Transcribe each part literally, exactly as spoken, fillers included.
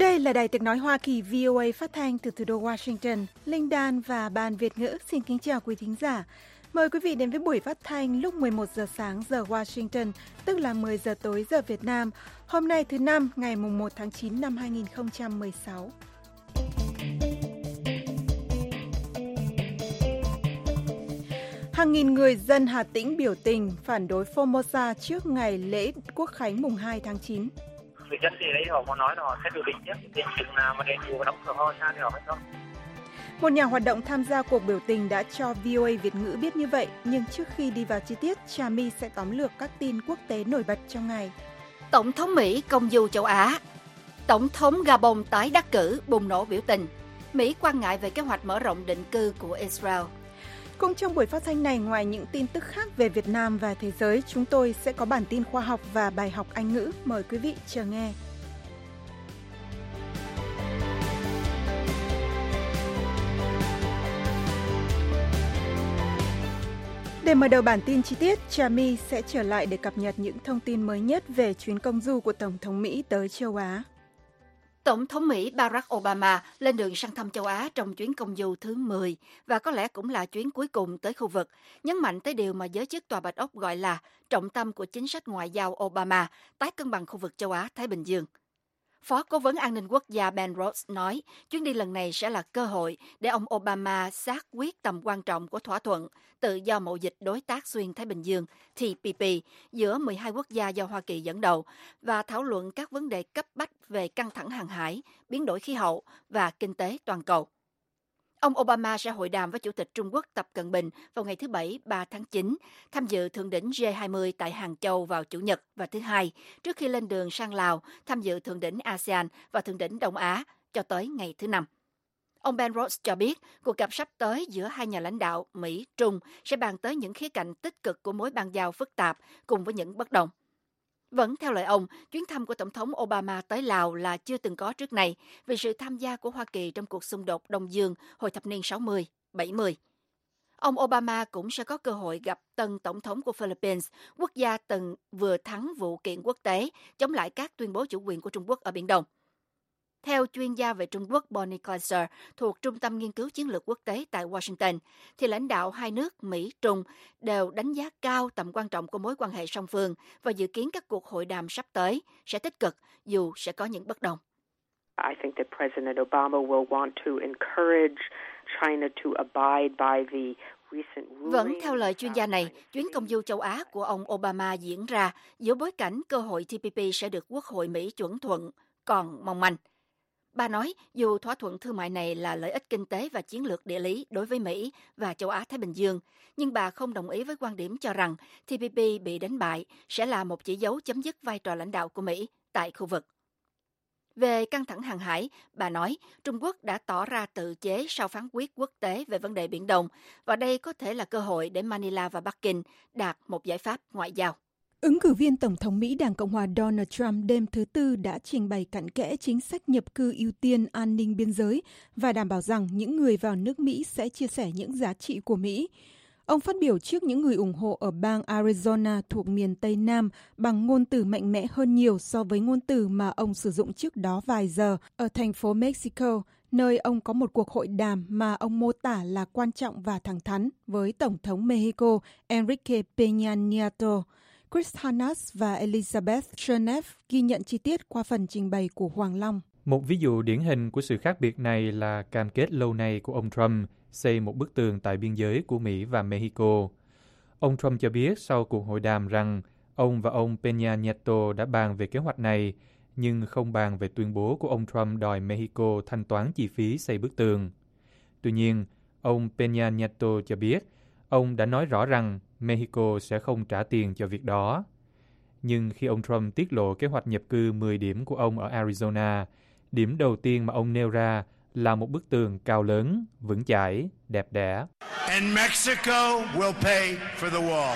Đây là Đài Tiếng nói Hoa Kỳ vê o a phát thanh từ thủ đô Washington. Linh Đan và Ban Việt ngữ xin kính chào quý thính giả. Mời quý vị đến với buổi phát thanh lúc mười một giờ sáng giờ Washington, tức là mười giờ tối giờ Việt Nam. Hôm nay thứ Năm, ngày mùng một tháng chín năm hai nghìn không trăm mười sáu. Hàng nghìn người dân Hà Tĩnh biểu tình phản đối Formosa trước ngày lễ Quốc khánh mùng hai tháng chín. Người dân thì đấy họ muốn nói là họ sẽ biểu tình chứ, đến chừng nào mà đền bù và đóng cửa ho ra thì họ mới không. Một nhà hoạt động tham gia cuộc biểu tình đã cho vê o a Việt ngữ biết như vậy, nhưng trước khi đi vào chi tiết, Trà My sẽ tóm lược các tin quốc tế nổi bật trong ngày. Tổng thống Mỹ công du châu Á. Tổng thống Gabon tái đắc cử, bùng nổ biểu tình. Mỹ quan ngại về kế hoạch mở rộng định cư của Israel. Cũng trong buổi phát thanh này, ngoài những tin tức khác về Việt Nam và thế giới, chúng tôi sẽ có bản tin khoa học và bài học Anh ngữ. Mời quý vị chờ nghe. Để mở đầu bản tin chi tiết, Trà My sẽ trở lại để cập nhật những thông tin mới nhất về chuyến công du của Tổng thống Mỹ tới châu Á. Tổng thống Mỹ Barack Obama lên đường sang thăm châu Á trong chuyến công du thứ mười và có lẽ cũng là chuyến cuối cùng tới khu vực, nhấn mạnh tới điều mà giới chức Tòa Bạch Ốc gọi là trọng tâm của chính sách ngoại giao Obama, tái cân bằng khu vực châu Á-Thái Bình Dương. Phó Cố vấn An ninh Quốc gia Ben Rhodes nói chuyến đi lần này sẽ là cơ hội để ông Obama xác quyết tầm quan trọng của thỏa thuận tự do mậu dịch đối tác xuyên Thái Bình Dương T P P giữa mười hai quốc gia do Hoa Kỳ dẫn đầu và thảo luận các vấn đề cấp bách về căng thẳng hàng hải, biến đổi khí hậu và kinh tế toàn cầu. Ông Obama sẽ hội đàm với Chủ tịch Trung Quốc Tập Cận Bình vào ngày thứ Bảy ba tháng chín, tham dự thượng đỉnh G hai mươi tại Hàng Châu vào Chủ nhật và thứ Hai, trước khi lên đường sang Lào tham dự thượng đỉnh a sê an và thượng đỉnh Đông Á cho tới ngày thứ Năm. Ông Ben Rhodes cho biết cuộc gặp sắp tới giữa hai nhà lãnh đạo Mỹ-Trung sẽ bàn tới những khía cạnh tích cực của mối bang giao phức tạp cùng với những bất đồng. Vẫn theo lời ông, chuyến thăm của Tổng thống Obama tới Lào là chưa từng có trước này vì sự tham gia của Hoa Kỳ trong cuộc xung đột Đông Dương hồi thập niên sáu mươi, bảy mươi. Ông Obama cũng sẽ có cơ hội gặp tân Tổng thống của Philippines, quốc gia từng vừa thắng vụ kiện quốc tế chống lại các tuyên bố chủ quyền của Trung Quốc ở Biển Đông. Theo chuyên gia về Trung Quốc Bonnie Kaiser thuộc Trung tâm Nghiên cứu Chiến lược Quốc tế tại Washington, thì lãnh đạo hai nước Mỹ-Trung đều đánh giá cao tầm quan trọng của mối quan hệ song phương và dự kiến các cuộc hội đàm sắp tới sẽ tích cực dù sẽ có những bất đồng. I think that President Obama will want to encourage China to abide by the recent ruling. Vẫn theo lời chuyên gia này, chuyến công du châu Á của ông Obama diễn ra giữa bối cảnh cơ hội T P P sẽ được Quốc hội Mỹ chuẩn thuận còn mong manh. Bà nói dù thỏa thuận thương mại này là lợi ích kinh tế và chiến lược địa lý đối với Mỹ và châu Á-Thái Bình Dương, nhưng bà không đồng ý với quan điểm cho rằng T P P bị đánh bại sẽ là một chỉ dấu chấm dứt vai trò lãnh đạo của Mỹ tại khu vực. Về căng thẳng hàng hải, bà nói Trung Quốc đã tỏ ra tự chế sau phán quyết quốc tế về vấn đề Biển Đông và đây có thể là cơ hội để Manila và Bắc Kinh đạt một giải pháp ngoại giao. Ứng cử viên Tổng thống Mỹ Đảng Cộng hòa Donald Trump đêm thứ Tư đã trình bày cặn kẽ chính sách nhập cư ưu tiên an ninh biên giới và đảm bảo rằng những người vào nước Mỹ sẽ chia sẻ những giá trị của Mỹ. Ông phát biểu trước những người ủng hộ ở bang Arizona thuộc miền Tây Nam bằng ngôn từ mạnh mẽ hơn nhiều so với ngôn từ mà ông sử dụng trước đó vài giờ ở thành phố Mexico, nơi ông có một cuộc hội đàm mà ông mô tả là quan trọng và thẳng thắn với Tổng thống Mexico Enrique Peña Nieto. Chris Hannas và Elizabeth Chernev ghi nhận chi tiết qua phần trình bày của Hoàng Long. Một ví dụ điển hình của sự khác biệt này là cam kết lâu nay của ông Trump xây một bức tường tại biên giới của Mỹ và Mexico. Ông Trump cho biết sau cuộc hội đàm rằng ông và ông Peña Nieto đã bàn về kế hoạch này, nhưng không bàn về tuyên bố của ông Trump đòi Mexico thanh toán chi phí xây bức tường. Tuy nhiên, ông Peña Nieto cho biết ông đã nói rõ rằng Mexico sẽ không trả tiền cho việc đó. Nhưng khi ông Trump tiết lộ kế hoạch nhập cư mười điểm của ông ở Arizona, điểm đầu tiên mà ông nêu ra là một bức tường cao lớn, vững chãi, đẹp đẽ. And Mexico will pay for the wall.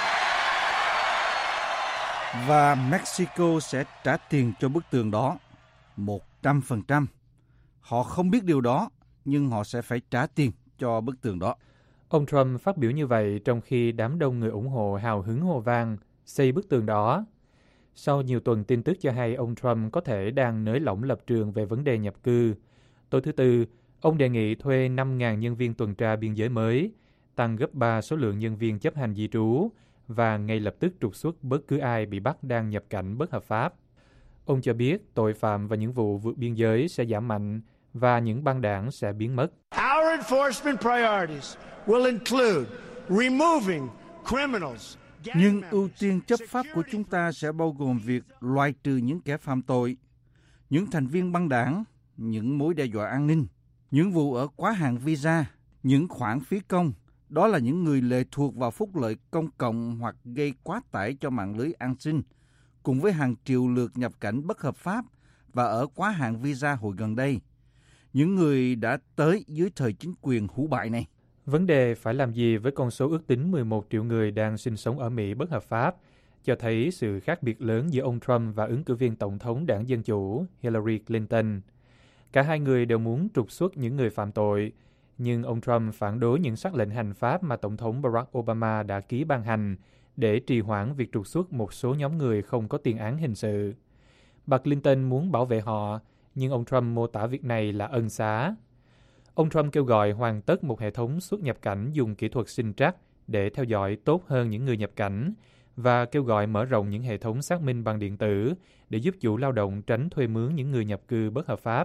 Và Mexico sẽ trả tiền cho bức tường đó, một trăm phần trăm. Họ không biết điều đó, nhưng họ sẽ phải trả tiền cho bức tường đó. Ông Trump phát biểu như vậy trong khi đám đông người ủng hộ hào hứng hô vang xây bức tường đó. sau nhiều tuần tin tức cho hay ông Trump có thể đang nới lỏng lập trường về vấn đề nhập cư. Tối thứ Tư, ông đề nghị thuê năm nghìn nhân viên tuần tra biên giới mới, tăng gấp ba số lượng nhân viên chấp hành di trú và ngay lập tức trục xuất bất cứ ai bị bắt đang nhập cảnh bất hợp pháp. Ông cho biết tội phạm và những vụ vượt biên giới sẽ giảm mạnh và những băng đảng sẽ biến mất. Our enforcement priorities will include removing criminals. Nhưng ưu tiên chấp pháp của chúng ta sẽ bao gồm việc loại trừ những kẻ phạm tội, những thành viên băng đảng, những mối đe dọa an ninh, những vụ ở quá hạn visa, những khoản phí công. Đó là những người lệ thuộc vào phúc lợi công cộng hoặc gây quá tải cho mạng lưới an sinh, cùng với hàng triệu lượt nhập cảnh bất hợp pháp và ở quá hạn visa hồi gần đây. Những người đã tới dưới thời chính quyền hủ bại này. Vấn đề phải làm gì với con số ước tính mười một triệu người đang sinh sống ở Mỹ bất hợp pháp cho thấy sự khác biệt lớn giữa ông Trump và ứng cử viên tổng thống đảng Dân Chủ Hillary Clinton. Cả hai người đều muốn trục xuất những người phạm tội, nhưng ông Trump phản đối những sắc lệnh hành pháp mà Tổng thống Barack Obama đã ký ban hành để trì hoãn việc trục xuất một số nhóm người không có tiền án hình sự. Bà Clinton muốn bảo vệ họ, nhưng ông Trump mô tả việc này là ân xá. Ông Trump kêu gọi hoàn tất một hệ thống xuất nhập cảnh dùng kỹ thuật sinh trắc để theo dõi tốt hơn những người nhập cảnh và kêu gọi mở rộng những hệ thống xác minh bằng điện tử để giúp chủ lao động tránh thuê mướn những người nhập cư bất hợp pháp.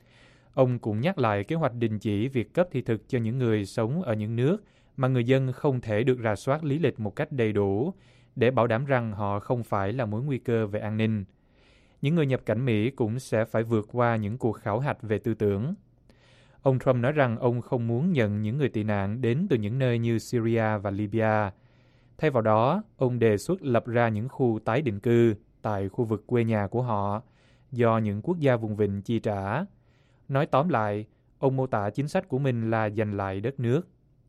Ông cũng nhắc lại kế hoạch đình chỉ việc cấp thị thực cho những người sống ở những nước mà người dân không thể được rà soát lý lịch một cách đầy đủ để bảo đảm rằng họ không phải là mối nguy cơ về an ninh. Những người nhập cảnh Mỹ cũng sẽ phải vượt qua những cuộc khảo hạch về tư tưởng. Ông Trump nói rằng ông không muốn nhận những người tị nạn đến từ những nơi như Syria và Libya. Thay vào đó, ông đề xuất lập ra những khu tái định cư tại khu vực quê nhà của họ do những quốc gia vùng vịnh chi trả. Nói tóm lại, ông mô tả chính sách của mình là giành lại đất nước.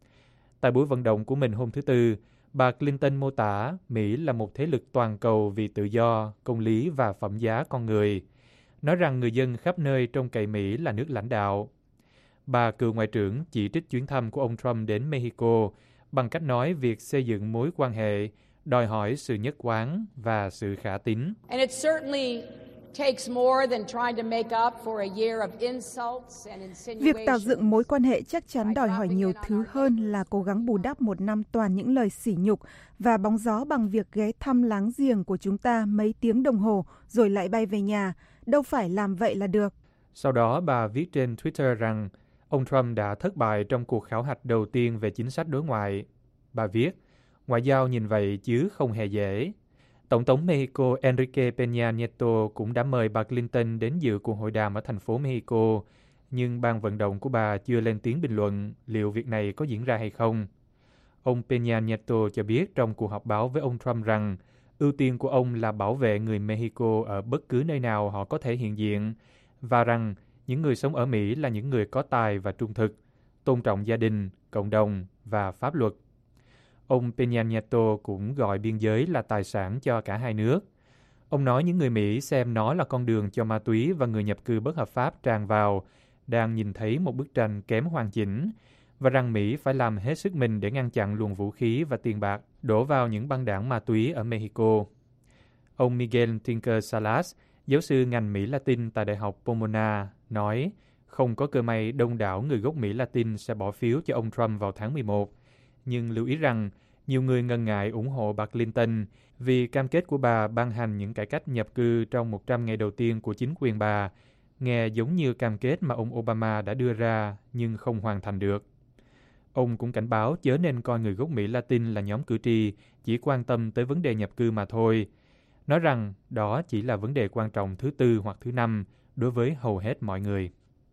Tại buổi vận động của mình hôm thứ Tư, bà Clinton mô tả Mỹ là một thế lực toàn cầu vì tự do, công lý và phẩm giá con người, nói rằng người dân khắp nơi trông cậy Mỹ là nước lãnh đạo. Bà cựu ngoại trưởng chỉ trích chuyến thăm của ông Trump đến Mexico bằng cách nói việc xây dựng mối quan hệ đòi hỏi sự nhất quán và sự khả tín. Việc tạo dựng mối quan hệ chắc chắn đòi hỏi nhiều thứ hơn là cố gắng bù đắp một năm toàn những lời sỉ nhục và bóng gió bằng việc ghé thăm láng giềng của chúng ta mấy tiếng đồng hồ rồi lại bay về nhà. Đâu phải làm vậy là được. Sau đó bà viết trên Twitter rằng ông Trump đã thất bại trong cuộc khảo hạch đầu tiên về chính sách đối ngoại. Bà viết, ngoại giao nhìn vậy chứ không hề dễ. Tổng thống Mexico Enrique Peña Nieto cũng đã mời bà Clinton đến dự cuộc hội đàm ở thành phố Mexico, nhưng ban vận động của bà chưa lên tiếng bình luận liệu việc này có diễn ra hay không. Ông Peña Nieto cho biết trong cuộc họp báo với ông Trump rằng ưu tiên của ông là bảo vệ người Mexico ở bất cứ nơi nào họ có thể hiện diện, và rằng những người sống ở Mỹ là những người có tài và trung thực, tôn trọng gia đình, cộng đồng và pháp luật. Ông Peña Nieto cũng gọi biên giới là tài sản cho cả hai nước. Ông nói những người Mỹ xem nó là con đường cho ma túy và người nhập cư bất hợp pháp tràn vào, đang nhìn thấy một bức tranh kém hoàn chỉnh, và rằng Mỹ phải làm hết sức mình để ngăn chặn luồng vũ khí và tiền bạc đổ vào những băng đảng ma túy ở Mexico. Ông Miguel Tinker Salas, giáo sư ngành Mỹ Latin tại Đại học Pomona, nói không có cơ may đông đảo người gốc Mỹ Latin sẽ bỏ phiếu cho ông Trump vào tháng mười một, nhưng lưu ý rằng nhiều người ngần ngại ủng hộ bà Clinton vì cam kết của bà ban hành những cải cách nhập cư trong một trăm ngày đầu tiên của chính quyền bà, nghe giống như cam kết mà ông Obama đã đưa ra nhưng không hoàn thành được. Ông cũng cảnh báo chớ nên coi người gốc Mỹ Latin là nhóm cử tri chỉ quan tâm tới vấn đề nhập cư mà thôi, nói rằng đó chỉ là vấn đề quan trọng thứ tư hoặc thứ năm đối với hầu hết mọi người.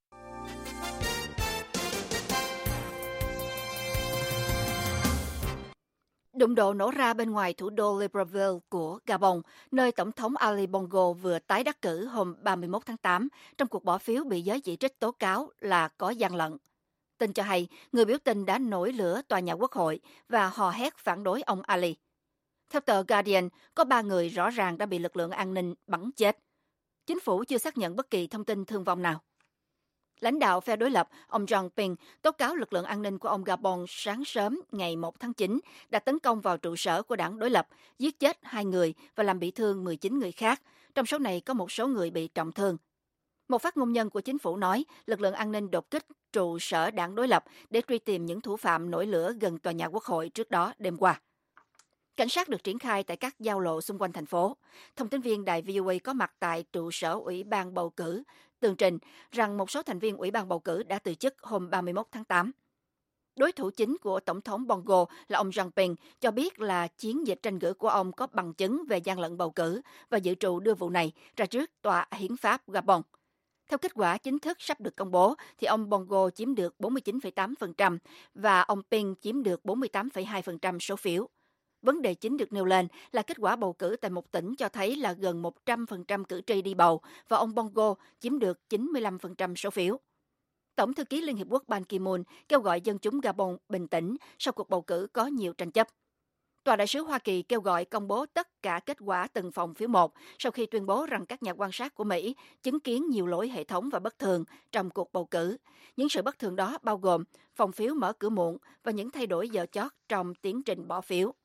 Đụng độ nổ ra bên ngoài thủ đô Libreville của Gabon, nơi Tổng thống Ali Bongo vừa tái đắc cử hôm ba mươi mốt tháng tám trong cuộc bỏ phiếu bị giới chỉ trích tố cáo là có gian lận. Tin cho hay, người biểu tình đã nổi lửa tòa nhà quốc hội và hò hét phản đối ông Ali. Theo tờ Guardian, có ba người rõ ràng đã bị lực lượng an ninh bắn chết. Chính phủ chưa xác nhận bất kỳ thông tin thương vong nào. Lãnh đạo phe đối lập, ông Jean Ping, tố cáo lực lượng an ninh của ông Gabon sáng sớm ngày một tháng chín đã tấn công vào trụ sở của đảng đối lập, giết chết hai người và làm bị thương mười chín người khác. Trong số này có một số người bị trọng thương. Một phát ngôn nhân của chính phủ nói lực lượng an ninh đột kích trụ sở đảng đối lập để truy tìm những thủ phạm nổi lửa gần tòa nhà Quốc hội trước đó đêm qua. Cảnh sát được triển khai tại các giao lộ xung quanh thành phố. Thông tin viên đài vê o a có mặt tại trụ sở Ủy ban bầu cử tường trình rằng một số thành viên Ủy ban bầu cử đã từ chức hôm ba mươi mốt tháng tám. Đối thủ chính của Tổng thống Bongo là ông Jean Ping cho biết là chiến dịch tranh cử của ông có bằng chứng về gian lận bầu cử và dự trù đưa vụ này ra trước Tòa Hiến pháp Gabon. Theo kết quả chính thức sắp được công bố, thì ông Bongo chiếm được bốn mươi chín phẩy tám phần trăm và ông Ping chiếm được bốn mươi tám phẩy hai phần trăm số phiếu. Vấn đề chính được nêu lên là kết quả bầu cử tại một tỉnh cho thấy là gần một trăm phần trăm cử tri đi bầu và ông Bongo chiếm được chín mươi lăm phần trăm số phiếu. Tổng thư ký Liên Hiệp Quốc Ban Ki-moon kêu gọi dân chúng Gabon bình tĩnh sau cuộc bầu cử có nhiều tranh chấp. Tòa đại sứ Hoa Kỳ kêu gọi công bố tất cả kết quả từng phòng phiếu một sau khi tuyên bố rằng các nhà quan sát của Mỹ chứng kiến nhiều lỗi hệ thống và bất thường trong cuộc bầu cử. Những sự bất thường đó bao gồm phòng phiếu mở cửa muộn và những thay đổi giờ chót trong tiến trình bỏ phiếu.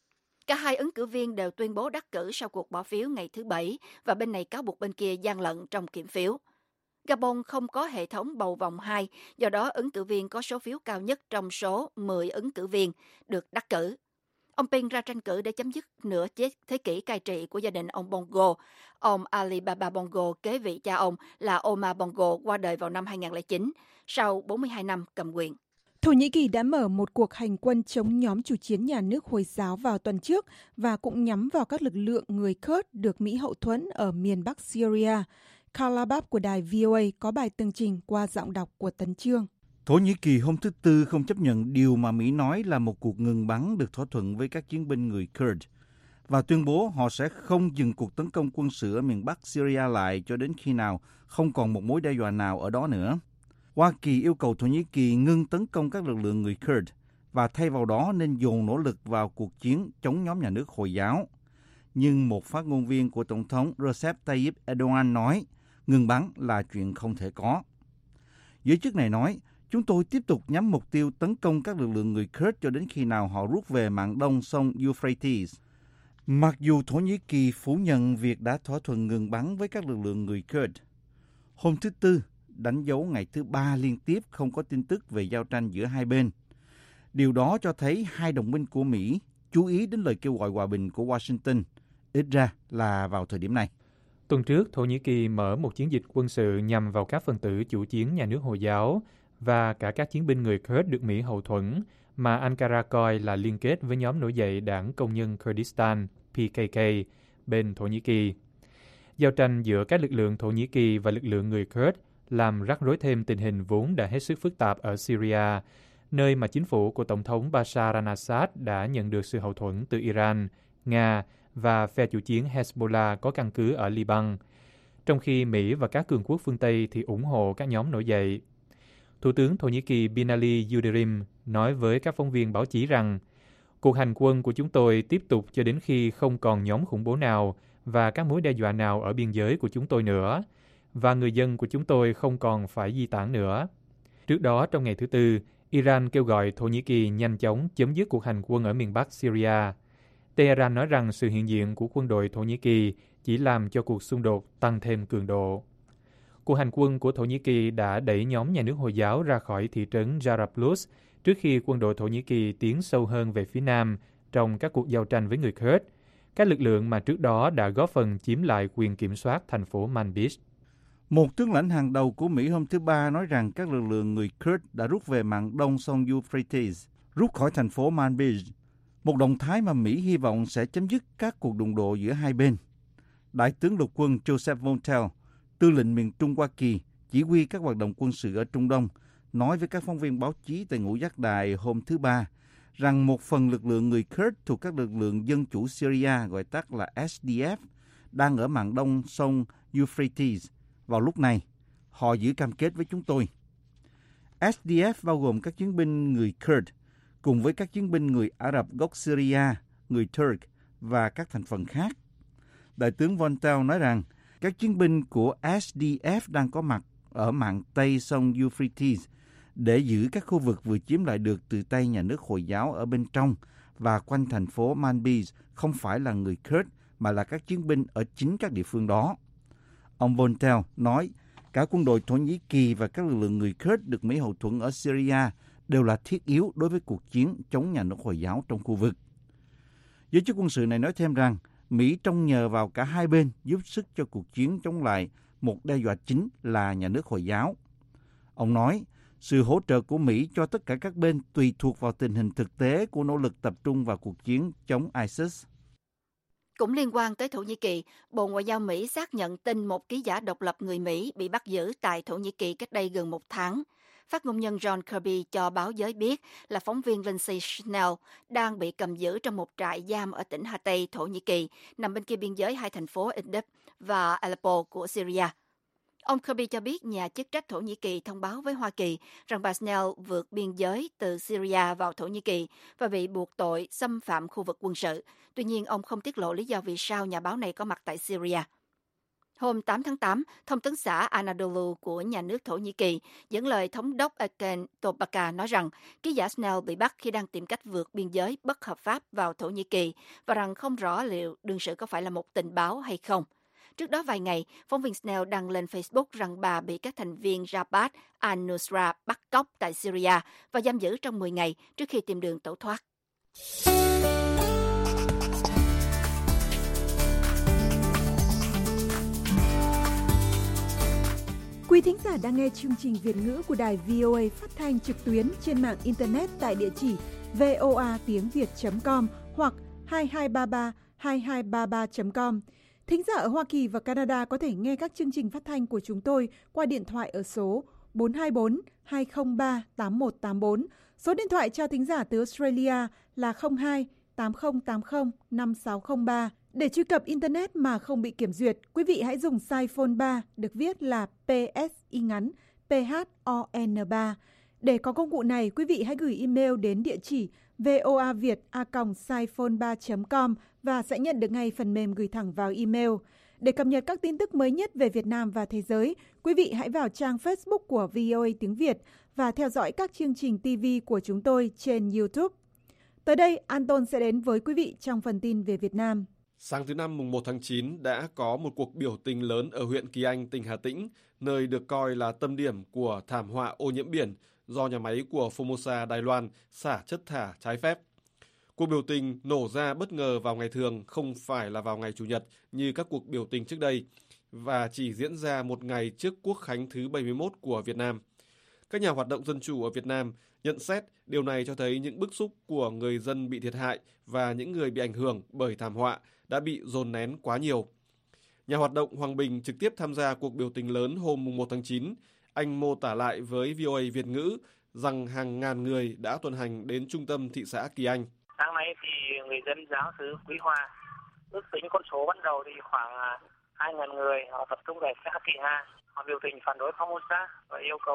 Cả hai ứng cử viên đều tuyên bố đắc cử sau cuộc bỏ phiếu ngày thứ Bảy và bên này cáo buộc bên kia gian lận trong kiểm phiếu. Gabon không có hệ thống bầu vòng hai, do đó ứng cử viên có số phiếu cao nhất trong số mười ứng cử viên được đắc cử. Ông Ping ra tranh cử để chấm dứt nửa thế kỷ cai trị của gia đình ông Bongo. Ông Ali Baba Bongo kế vị cha ông là Omar Bongo qua đời vào năm hai nghìn không trăm lẻ chín, sau bốn mươi hai năm cầm quyền. Thổ Nhĩ Kỳ đã mở một cuộc hành quân chống nhóm chủ chiến nhà nước Hồi giáo vào tuần trước và cũng nhắm vào các lực lượng người Kurd được Mỹ hậu thuẫn ở miền Bắc Syria. Kalabab của đài vê o a có bài tường trình qua giọng đọc của Tấn Chương. Thổ Nhĩ Kỳ hôm thứ Tư không chấp nhận điều mà Mỹ nói là một cuộc ngừng bắn được thỏa thuận với các chiến binh người Kurd và tuyên bố họ sẽ không dừng cuộc tấn công quân sự ở miền Bắc Syria lại cho đến khi nào không còn một mối đe dọa nào ở đó nữa. Hoa Kỳ yêu cầu Thổ Nhĩ Kỳ ngưng tấn công các lực lượng người Kurd và thay vào đó nên dồn nỗ lực vào cuộc chiến chống nhóm nhà nước Hồi giáo. Nhưng một phát ngôn viên của Tổng thống Recep Tayyip Erdogan nói ngừng bắn là chuyện không thể có. Giới chức này nói, chúng tôi tiếp tục nhắm mục tiêu tấn công các lực lượng người Kurd cho đến khi nào họ rút về mạn đông sông Euphrates. Mặc dù Thổ Nhĩ Kỳ phủ nhận việc đã thỏa thuận ngừng bắn với các lực lượng người Kurd, hôm thứ Tư đánh dấu ngày thứ ba liên tiếp không có tin tức về giao tranh giữa hai bên. Điều đó cho thấy hai đồng minh của Mỹ chú ý đến lời kêu gọi hòa bình của Washington, ít ra là vào thời điểm này. Tuần trước, Thổ Nhĩ Kỳ mở một chiến dịch quân sự nhằm vào các phần tử chủ chiến nhà nước Hồi giáo và cả các chiến binh người Kurd được Mỹ hậu thuẫn mà Ankara coi là liên kết với nhóm nổi dậy Đảng Công nhân Kurdistan P K K bên Thổ Nhĩ Kỳ. Giao tranh giữa các lực lượng Thổ Nhĩ Kỳ và lực lượng người Kurd làm rắc rối thêm tình hình vốn đã hết sức phức tạp ở Syria, nơi mà chính phủ của Tổng thống Bashar al-Assad đã nhận được sự hậu thuẫn từ Iran, Nga và phe chủ chiến Hezbollah có căn cứ ở Liban, trong khi Mỹ và các cường quốc phương Tây thì ủng hộ các nhóm nổi dậy. Thủ tướng Thổ Nhĩ Kỳ Binali Yildirim nói với các phóng viên báo chí rằng cuộc hành quân của chúng tôi tiếp tục cho đến khi không còn nhóm khủng bố nào và các mối đe dọa nào ở biên giới của chúng tôi nữa, và người dân của chúng tôi không còn phải di tản nữa. Trước đó, trong ngày thứ Tư, Iran kêu gọi Thổ Nhĩ Kỳ nhanh chóng chấm dứt cuộc hành quân ở miền Bắc Syria. Tehran nói rằng sự hiện diện của quân đội Thổ Nhĩ Kỳ chỉ làm cho cuộc xung đột tăng thêm cường độ. Cuộc hành quân của Thổ Nhĩ Kỳ đã đẩy nhóm nhà nước Hồi giáo ra khỏi thị trấn Jarablus trước khi quân đội Thổ Nhĩ Kỳ tiến sâu hơn về phía nam trong các cuộc giao tranh với người Kurd, các lực lượng mà trước đó đã góp phần chiếm lại quyền kiểm soát thành phố Manbij. Một tướng lãnh hàng đầu của Mỹ hôm thứ Ba nói rằng các lực lượng người Kurd đã rút về mạn đông sông Euphrates, rút khỏi thành phố Manbij, một động thái mà Mỹ hy vọng sẽ chấm dứt các cuộc đụng độ giữa hai bên. Đại tướng lục quân Joseph Votel, tư lệnh miền Trung Hoa Kỳ, chỉ huy các hoạt động quân sự ở Trung Đông, nói với các phóng viên báo chí tại Ngũ Giác Đài hôm thứ Ba rằng một phần lực lượng người Kurd thuộc các lực lượng dân chủ Syria, gọi tắt là S D F, đang ở mạn đông sông Euphrates. Vào lúc này, họ giữ cam kết với chúng tôi. S D F bao gồm các chiến binh người Kurd, cùng với các chiến binh người Ả Rập gốc Syria, người Turk và các thành phần khác. Đại tướng Von Tel nói rằng các chiến binh của S D F đang có mặt ở mạn Tây sông Euphrates để giữ các khu vực vừa chiếm lại được từ tay nhà nước Hồi giáo ở bên trong và quanh thành phố Manbij không phải là người Kurd mà là các chiến binh ở chính các địa phương đó. Ông Bontel nói cả quân đội Thổ Nhĩ Kỳ và các lực lượng người Kurd được Mỹ hậu thuẫn ở Syria đều là thiết yếu đối với cuộc chiến chống nhà nước Hồi giáo trong khu vực. Giới chức quân sự này nói thêm rằng Mỹ trông nhờ vào cả hai bên giúp sức cho cuộc chiến chống lại một đe dọa chính là nhà nước Hồi giáo. Ông nói sự hỗ trợ của Mỹ cho tất cả các bên tùy thuộc vào tình hình thực tế của nỗ lực tập trung vào cuộc chiến chống ISIS. Cũng liên quan tới Thổ Nhĩ Kỳ, Bộ Ngoại giao Mỹ xác nhận tin một ký giả độc lập người Mỹ bị bắt giữ tại Thổ Nhĩ Kỳ cách đây gần một tháng. Phát ngôn nhân John Kirby cho báo giới biết là phóng viên Lindsay Schnell đang bị cầm giữ trong một trại giam ở tỉnh Hatay, Thổ Nhĩ Kỳ, nằm bên kia biên giới hai thành phố Idlib và Aleppo của Syria. Ông Kirby cho biết nhà chức trách Thổ Nhĩ Kỳ thông báo với Hoa Kỳ rằng bà Schnell vượt biên giới từ Syria vào Thổ Nhĩ Kỳ và bị buộc tội xâm phạm khu vực quân sự. Tuy nhiên, ông không tiết lộ lý do vì sao nhà báo này có mặt tại Syria. Hôm tám tháng tám, thông tấn xã Anadolu của nhà nước Thổ Nhĩ Kỳ dẫn lời thống đốc Eken Topaka nói rằng ký giả Schnell bị bắt khi đang tìm cách vượt biên giới bất hợp pháp vào Thổ Nhĩ Kỳ và rằng không rõ liệu đương sự có phải là một tình báo hay không. Trước đó vài ngày, phóng viên Schnell đăng lên Facebook rằng bà bị các thành viên Jabhat al-Nusra bắt cóc tại Syria và giam giữ trong mười ngày trước khi tìm đường tẩu thoát. Quý thính giả đang nghe chương trình Việt ngữ của đài vê o a phát thanh trực tuyến trên mạng Internet tại địa chỉ voa tiếng việt chấm com hoặc hai hai ba ba hai hai ba ba chấm com. Thính giả ở Hoa Kỳ và Canada có thể nghe các chương trình phát thanh của chúng tôi qua điện thoại ở số bốn hai bốn hai không ba tám một tám bốn. Số điện thoại cho thính giả từ Australia là không hai tám không tám không năm sáu không ba. Để truy cập Internet mà không bị kiểm duyệt, quý vị hãy dùng site phone ba, được viết là pê ét y ngắn, pê hát o en ba. Để có công cụ này, quý vị hãy gửi email đến địa chỉ voaviet a còng sitephone ba chấm com và sẽ nhận được ngay phần mềm gửi thẳng vào email. Để cập nhật các tin tức mới nhất về Việt Nam và thế giới, quý vị hãy vào trang Facebook của vê o a tiếng Việt và theo dõi các chương trình ti vi của chúng tôi trên YouTube. Tới đây, Anton sẽ đến với quý vị trong phần tin về Việt Nam. Sáng thứ Năm mùng một tháng chín đã có một cuộc biểu tình lớn ở huyện Kỳ Anh, tỉnh Hà Tĩnh, nơi được coi là tâm điểm của thảm họa ô nhiễm biển do nhà máy của Formosa Đài Loan xả chất thải trái phép. Cuộc biểu tình nổ ra bất ngờ vào ngày thường, không phải là vào ngày Chủ nhật như các cuộc biểu tình trước đây, và chỉ diễn ra một ngày trước Quốc khánh thứ bảy mươi mốt của Việt Nam. Các nhà hoạt động dân chủ ở Việt Nam nhận xét điều này cho thấy những bức xúc của người dân bị thiệt hại và những người bị ảnh hưởng bởi thảm họa đã bị dồn nén quá nhiều. Nhà hoạt động Hoàng Bình trực tiếp tham gia cuộc biểu tình lớn hôm mùng một tháng chín. Anh mô tả lại với vê o a Việt ngữ rằng hàng ngàn người đã tuần hành đến trung tâm thị xã Kỳ Anh. Sáng nay thì người dân giáo xứ Quý Hòa ước tính con số ban đầu thì khoảng hai nghìn người, họ tập trung tại xã Kỳ Hà. Họ biểu tình phản đối Formosa và yêu cầu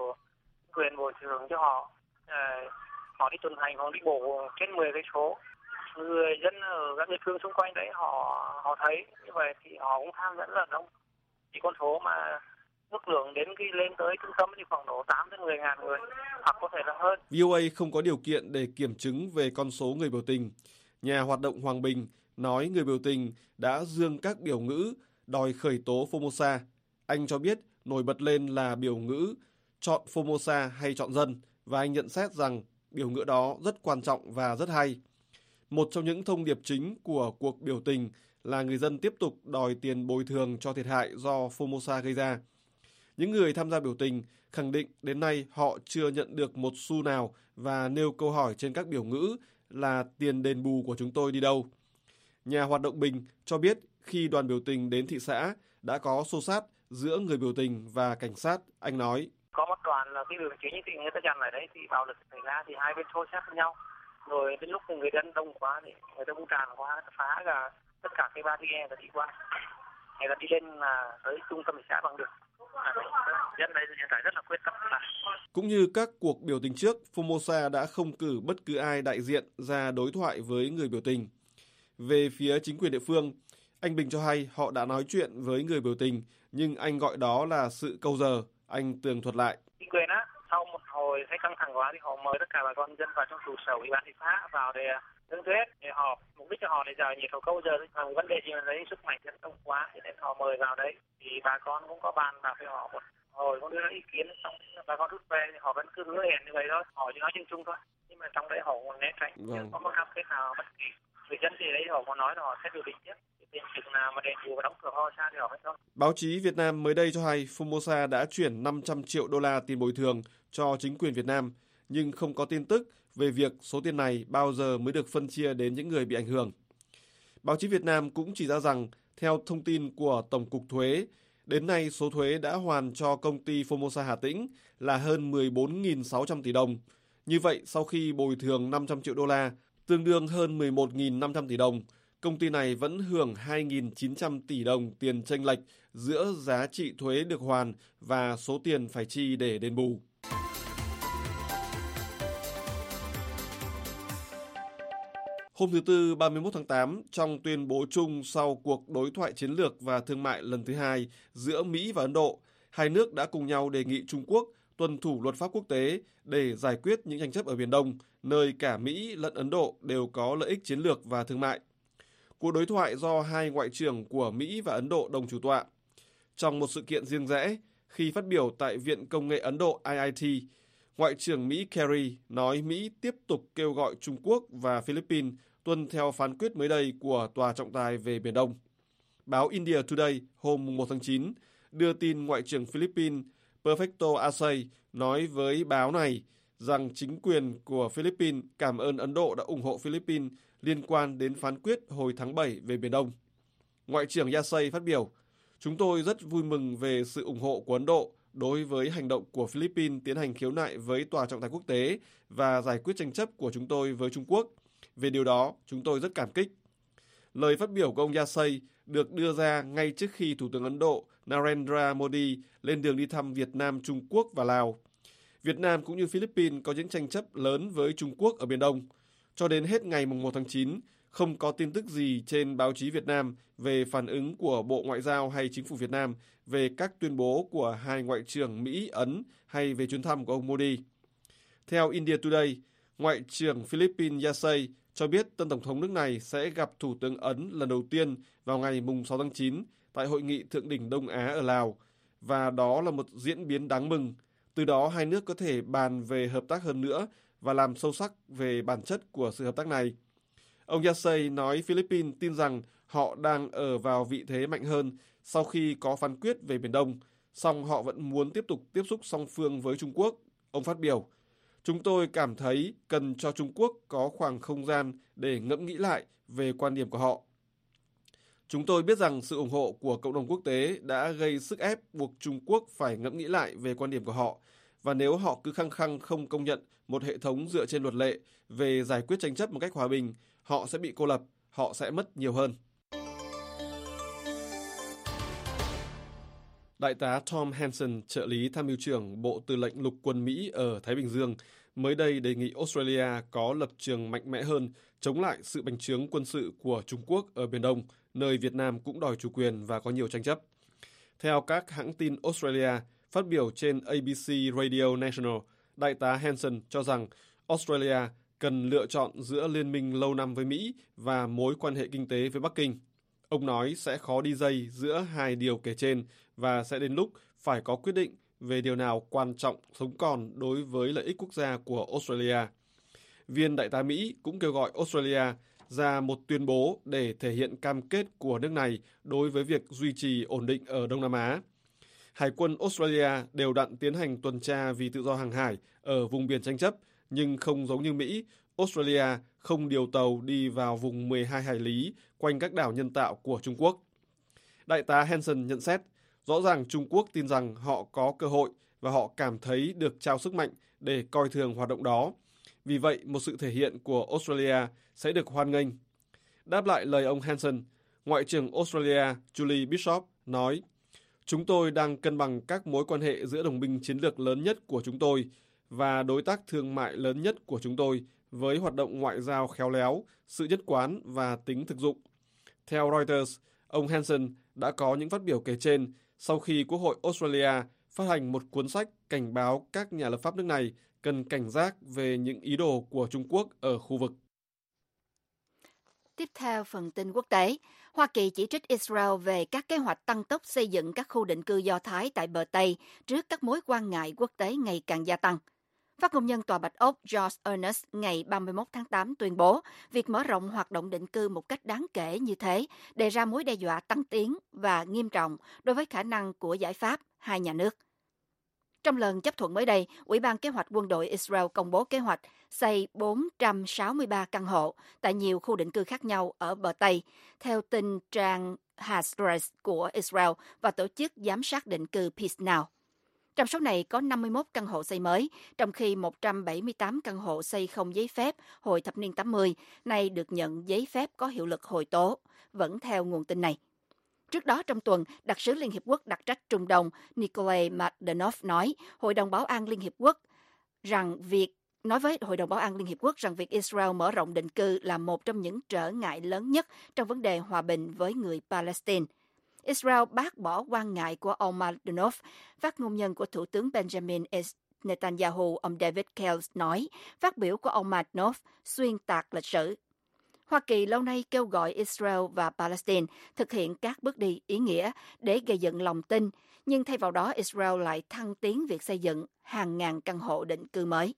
quyền bồi thường cho họ. À, họ đi tuần hành, họ đi bộ trên mười cây số. Người dân ở các địa phương xung quanh đấy họ họ thấy như vậy thì họ cũng tham gia rất là đông. Chỉ con số mà ước lượng đến khi lên tới trung tâm thì khoảng độ tám đến mười ngàn người, hoặc có thể là hơn. vê o a không có điều kiện để kiểm chứng về con số người biểu tình. Nhà hoạt động Hoàng Bình nói người biểu tình đã dương các biểu ngữ đòi khởi tố Formosa. Anh cho biết nổi bật lên là biểu ngữ chọn Formosa hay chọn dân, và anh nhận xét rằng biểu ngữ đó rất quan trọng và rất hay. Một trong những thông điệp chính của cuộc biểu tình là người dân tiếp tục đòi tiền bồi thường cho thiệt hại do Formosa gây ra. Những người tham gia biểu tình khẳng định đến nay họ chưa nhận được một xu nào và nêu câu hỏi trên các biểu ngữ là tiền đền bù của chúng tôi đi đâu. Nhà hoạt động Bình cho biết khi đoàn biểu tình đến thị xã đã có xô xát giữa người biểu tình và cảnh sát. Anh nói: Có một đoàn là cái biểu chính thì người ta chặn lại đấy thì bạo lực xảy ra thì hai bên xô xát với nhau. Rồi đến lúc người dân đông quá thì người ta cũng tràn qua, phá cả tất cả cái barrier và đi qua. Người ta đi lên là tới trung tâm thị xã bằng được. Dân đây hiện tại rất là quyết tâm. Cũng như các cuộc biểu tình trước, Formosa đã không cử bất cứ ai đại diện ra đối thoại với người biểu tình. Về phía chính quyền địa phương, anh Bình cho hay họ đã nói chuyện với người biểu tình, nhưng anh gọi đó là sự câu giờ. Anh tường thuật lại. Chính quyền á, sau một hồi thấy căng thẳng quá thì họ mời tất cả bà con dân vào trong trụ sở ủy ban thị xã vào để tương thuyết, để họp. Mục đích cho họ để giải nhiệt cầu câu giờ là vấn đề gì mà lấy sức mạnh dân công quá, cho nên họ mời vào đấy. Thì bà con cũng có bàn bạc với họ một hồi cũng đưa ra ý kiến, xong bà con rút về thì họ vẫn cứ hứa hẹn như vậy thôi, họ chỉ nói chung chung thôi. Nhưng mà trong đấy họ còn né tránh, vâng. Không có cam kết nào bất kỳ. Người dân thì đấy họ có nói là họ sẽ điều định tiếp. Tiền chừng nào mà đền bù và đóng cửa Formosa thì họ hết thôi. Báo chí Việt Nam mới đây cho hay Formosa đã chuyển năm trăm triệu đô la tiền bồi thường cho chính quyền Việt Nam, nhưng không có tin tức về việc số tiền này bao giờ mới được phân chia đến những người bị ảnh hưởng. Báo chí Việt Nam cũng chỉ ra rằng, theo thông tin của Tổng cục Thuế, đến nay số thuế đã hoàn cho công ty Formosa Hà Tĩnh là hơn mười bốn nghìn sáu trăm tỷ đồng. Như vậy, sau khi bồi thường năm trăm triệu đô la, tương đương hơn mười một nghìn năm trăm tỷ đồng, công ty này vẫn hưởng hai nghìn chín trăm tỷ đồng tiền chênh lệch giữa giá trị thuế được hoàn và số tiền phải chi để đền bù. Hôm thứ Tư ba mươi mốt tháng tám, trong tuyên bố chung sau cuộc đối thoại chiến lược và thương mại lần thứ hai giữa Mỹ và Ấn Độ, hai nước đã cùng nhau đề nghị Trung Quốc tuân thủ luật pháp quốc tế để giải quyết những tranh chấp ở Biển Đông, nơi cả Mỹ lẫn Ấn Độ đều có lợi ích chiến lược và thương mại. Cuộc đối thoại do hai ngoại trưởng của Mỹ và Ấn Độ đồng chủ tọa. Trong một sự kiện riêng rẽ, khi phát biểu tại Viện Công nghệ Ấn Độ I I T, Ngoại trưởng Mỹ Kerry nói Mỹ tiếp tục kêu gọi Trung Quốc và Philippines tuân theo phán quyết mới đây của Tòa trọng tài về Biển Đông. Báo India Today hôm một tháng chín đưa tin Ngoại trưởng Philippines Perfecto Asay nói với báo này rằng chính quyền của Philippines cảm ơn Ấn Độ đã ủng hộ Philippines liên quan đến phán quyết hồi tháng bảy về Biển Đông. Ngoại trưởng Yasay phát biểu, chúng tôi rất vui mừng về sự ủng hộ của Ấn Độ đối với hành động của Philippines tiến hành khiếu nại với Tòa trọng tài quốc tế và giải quyết tranh chấp của chúng tôi với Trung Quốc. Về điều đó, chúng tôi rất cảm kích. Lời phát biểu của ông Yasay được đưa ra ngay trước khi Thủ tướng Ấn Độ Narendra Modi lên đường đi thăm Việt Nam, Trung Quốc và Lào. Việt Nam cũng như Philippines có những tranh chấp lớn với Trung Quốc ở Biển Đông. Cho đến hết ngày một tháng chín, không có tin tức gì trên báo chí Việt Nam về phản ứng của Bộ Ngoại giao hay Chính phủ Việt Nam về các tuyên bố của hai ngoại trưởng Mỹ, Ấn hay về chuyến thăm của ông Modi. Theo India Today, Ngoại trưởng Philippines Yasay cho biết tân Tổng thống nước này sẽ gặp Thủ tướng Ấn lần đầu tiên vào ngày sáu tháng chín tại Hội nghị Thượng đỉnh Đông Á ở Lào, và đó là một diễn biến đáng mừng. Từ đó hai nước có thể bàn về hợp tác hơn nữa và làm sâu sắc về bản chất của sự hợp tác này. Ông Yasay nói Philippines tin rằng họ đang ở vào vị thế mạnh hơn sau khi có phán quyết về Biển Đông, song họ vẫn muốn tiếp tục tiếp xúc song phương với Trung Quốc. Ông phát biểu, chúng tôi cảm thấy cần cho Trung Quốc có khoảng không gian để ngẫm nghĩ lại về quan điểm của họ. Chúng tôi biết rằng sự ủng hộ của cộng đồng quốc tế đã gây sức ép buộc Trung Quốc phải ngẫm nghĩ lại về quan điểm của họ, và nếu họ cứ khăng khăng không công nhận một hệ thống dựa trên luật lệ về giải quyết tranh chấp một cách hòa bình, họ sẽ bị cô lập, họ sẽ mất nhiều hơn. Đại tá Tom Hansen, trợ lý tham mưu trưởng Bộ Tư lệnh Lục quân Mỹ ở Thái Bình Dương, mới đây đề nghị Australia có lập trường mạnh mẽ hơn chống lại sự bành trướng quân sự của Trung Quốc ở Biển Đông, nơi Việt Nam cũng đòi chủ quyền và có nhiều tranh chấp. Theo các hãng tin Australia, phát biểu trên A B C Radio National, Đại tá Hansen cho rằng Australia cần lựa chọn giữa liên minh lâu năm với Mỹ và mối quan hệ kinh tế với Bắc Kinh. Ông nói sẽ khó đi dây giữa hai điều kể trên và sẽ đến lúc phải có quyết định về điều nào quan trọng sống còn đối với lợi ích quốc gia của Australia. Viên đại tá Mỹ cũng kêu gọi Australia ra một tuyên bố để thể hiện cam kết của nước này đối với việc duy trì ổn định ở Đông Nam Á. Hải quân Australia đều đặn tiến hành tuần tra vì tự do hàng hải ở vùng biển tranh chấp, nhưng không giống như Mỹ, Australia không điều tàu đi vào vùng mười hai hải lý quanh các đảo nhân tạo của Trung Quốc. Đại tá Hansen nhận xét, rõ ràng Trung Quốc tin rằng họ có cơ hội và họ cảm thấy được trao sức mạnh để coi thường hoạt động đó. Vì vậy, một sự thể hiện của Australia sẽ được hoan nghênh. Đáp lại lời ông Hansen, Ngoại trưởng Australia Julie Bishop nói, chúng tôi đang cân bằng các mối quan hệ giữa đồng minh chiến lược lớn nhất của chúng tôi và đối tác thương mại lớn nhất của chúng tôi với hoạt động ngoại giao khéo léo, sự nhất quán và tính thực dụng. Theo Reuters, ông Hansen đã có những phát biểu kể trên sau khi Quốc hội Australia phát hành một cuốn sách cảnh báo các nhà lập pháp nước này cần cảnh giác về những ý đồ của Trung Quốc ở khu vực. Tiếp theo phần tin quốc tế, Hoa Kỳ chỉ trích Israel về các kế hoạch tăng tốc xây dựng các khu định cư Do Thái tại bờ Tây trước các mối quan ngại quốc tế ngày càng gia tăng. Phát ngôn nhân Tòa Bạch Ốc George Ernest ngày ba mươi mốt tháng tám tuyên bố việc mở rộng hoạt động định cư một cách đáng kể như thế đề ra mối đe dọa tăng tiến và nghiêm trọng đối với khả năng của giải pháp hai nhà nước. Trong lần chấp thuận mới đây, Ủy ban Kế hoạch Quân đội Israel công bố kế hoạch xây bốn trăm sáu mươi ba căn hộ tại nhiều khu định cư khác nhau ở bờ Tây, theo tin trang Haaretz của Israel và tổ chức giám sát định cư Peace Now. Trong số này có năm mươi mốt căn hộ xây mới, trong khi một trăm bảy mươi tám căn hộ xây không giấy phép hồi thập niên tám mươi, nay được nhận giấy phép có hiệu lực hồi tố, vẫn theo nguồn tin này. Trước đó trong tuần, đặc sứ Liên Hiệp Quốc đặc trách Trung Đông Nikolai Mladenov nói Hội đồng Bảo an Liên Hiệp Quốc rằng việc nói với Hội đồng Bảo an Liên Hiệp Quốc rằng việc Israel mở rộng định cư là một trong những trở ngại lớn nhất trong vấn đề hòa bình với người Palestine. Israel bác bỏ quan ngại của ông Mladenov. Phát ngôn nhân của Thủ tướng Benjamin Netanyahu, ông David Kells nói phát biểu của ông Mladenov xuyên tạc lịch sử. Hoa Kỳ lâu nay kêu gọi Israel và Palestine thực hiện các bước đi ý nghĩa để gây dựng lòng tin, nhưng thay vào đó Israel lại thăng tiến việc xây dựng hàng ngàn căn hộ định cư mới.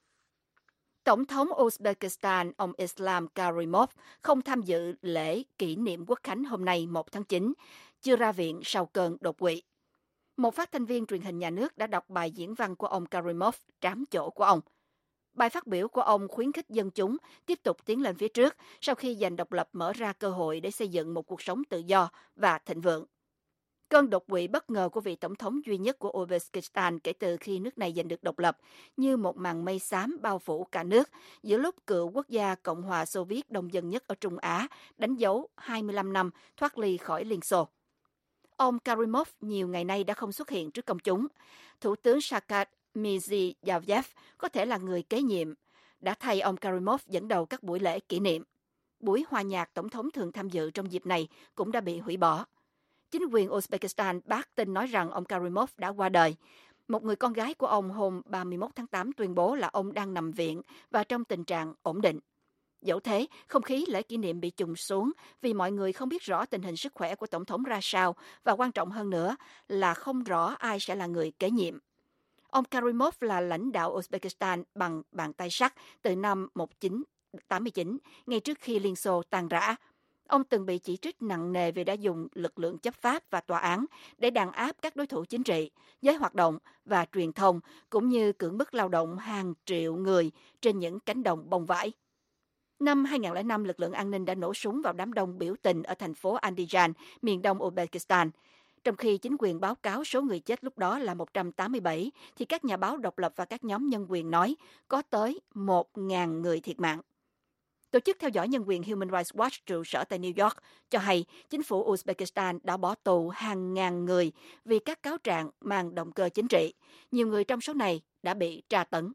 Tổng thống Uzbekistan, ông Islam Karimov, không tham dự lễ kỷ niệm quốc khánh hôm nay một tháng chín, chưa ra viện sau cơn đột quỵ. Một phát thanh viên truyền hình nhà nước đã đọc bài diễn văn của ông Karimov trám chỗ của ông. Bài phát biểu của ông khuyến khích dân chúng tiếp tục tiến lên phía trước sau khi giành độc lập mở ra cơ hội để xây dựng một cuộc sống tự do và thịnh vượng. Cơn đột quỵ bất ngờ của vị tổng thống duy nhất của Uzbekistan kể từ khi nước này giành được độc lập như một màn mây xám bao phủ cả nước giữa lúc cựu quốc gia Cộng hòa Xô Viết đông dân nhất ở Trung Á đánh dấu hai mươi lăm năm thoát ly khỏi Liên Xô. Ông Karimov nhiều ngày nay đã không xuất hiện trước công chúng. Thủ tướng Shavkat Mirziyoyev có thể là người kế nhiệm, đã thay ông Karimov dẫn đầu các buổi lễ kỷ niệm. Buổi hòa nhạc tổng thống thường tham dự trong dịp này cũng đã bị hủy bỏ. Chính quyền Uzbekistan bác tin nói rằng ông Karimov đã qua đời. Một người con gái của ông hôm ba mươi mốt tháng tám tuyên bố là ông đang nằm viện và trong tình trạng ổn định. Dẫu thế, không khí lễ kỷ niệm bị trùng xuống vì mọi người không biết rõ tình hình sức khỏe của tổng thống ra sao và quan trọng hơn nữa là không rõ ai sẽ là người kế nhiệm. Ông Karimov là lãnh đạo Uzbekistan bằng bàn tay sắt từ năm một nghìn chín trăm tám mươi chín, ngay trước khi Liên Xô tan rã. Ông từng bị chỉ trích nặng nề vì đã dùng lực lượng chấp pháp và tòa án để đàn áp các đối thủ chính trị, giới hoạt động và truyền thông, cũng như cưỡng bức lao động hàng triệu người trên những cánh đồng bông vải. Năm hai nghìn lẻ năm, lực lượng an ninh đã nổ súng vào đám đông biểu tình ở thành phố Andijan, miền đông Uzbekistan. Trong khi chính quyền báo cáo số người chết lúc đó là một trăm tám mươi bảy, thì các nhà báo độc lập và các nhóm nhân quyền nói có tới một nghìn người thiệt mạng. Tổ chức theo dõi nhân quyền Human Rights Watch trụ sở tại New York cho hay chính phủ Uzbekistan đã bỏ tù hàng ngàn người vì các cáo trạng mang động cơ chính trị. Nhiều người trong số này đã bị tra tấn.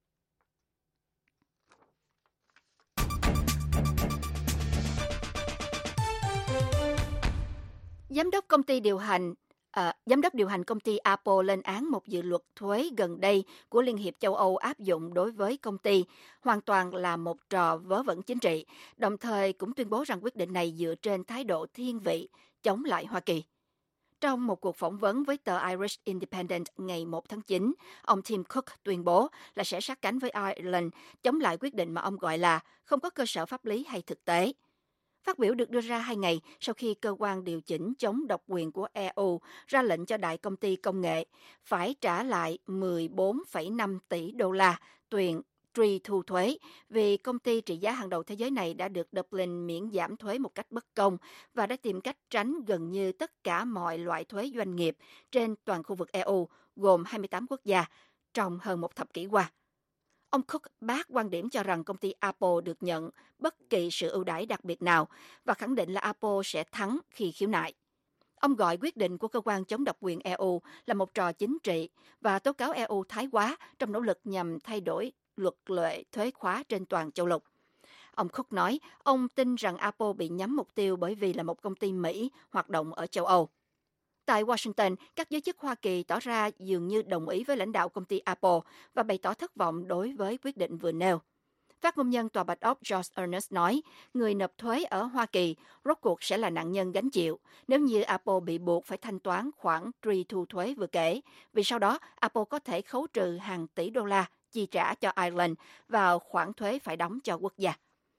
Giám đốc công ty điều hành À, giám đốc điều hành công ty Apple lên án một dự luật thuế gần đây của Liên hiệp châu Âu áp dụng đối với công ty, hoàn toàn là một trò vớ vẩn chính trị, đồng thời cũng tuyên bố rằng quyết định này dựa trên thái độ thiên vị chống lại Hoa Kỳ. Trong một cuộc phỏng vấn với tờ Irish Independent ngày một tháng chín, ông Tim Cook tuyên bố là sẽ sát cánh với Ireland chống lại quyết định mà ông gọi là không có cơ sở pháp lý hay thực tế. Phát biểu được đưa ra hai ngày sau khi cơ quan điều chỉnh chống độc quyền của e u ra lệnh cho đại công ty công nghệ phải trả lại mười bốn phẩy năm tỷ đô la tiền truy thu thuế vì công ty trị giá hàng đầu thế giới này đã được Dublin miễn giảm thuế một cách bất công và đã tìm cách tránh gần như tất cả mọi loại thuế doanh nghiệp trên toàn khu vực e u, gồm hai mươi tám quốc gia, trong hơn một thập kỷ qua. Ông Cook bác quan điểm cho rằng công ty Apple được nhận bất kỳ sự ưu đãi đặc biệt nào và khẳng định là Apple sẽ thắng khi khiếu nại. Ông gọi quyết định của cơ quan chống độc quyền e u là một trò chính trị và tố cáo e u thái quá trong nỗ lực nhằm thay đổi luật lệ thuế khóa trên toàn châu lục. Ông Cook nói ông tin rằng Apple bị nhắm mục tiêu bởi vì là một công ty Mỹ hoạt động ở châu Âu. Tại Washington, các giới chức Hoa Kỳ tỏ ra dường như đồng ý với lãnh đạo công ty Apple và bày tỏ thất vọng đối với quyết định vừa nêu. Phát ngôn nhân Tòa Bạch Ốc George Ernest nói, người nộp thuế ở Hoa Kỳ rốt cuộc sẽ là nạn nhân gánh chịu nếu như Apple bị buộc phải thanh toán khoản truy thu thuế vừa kể, vì sau đó Apple có thể khấu trừ hàng tỷ đô la chi trả cho Ireland vào khoản thuế phải đóng cho quốc gia.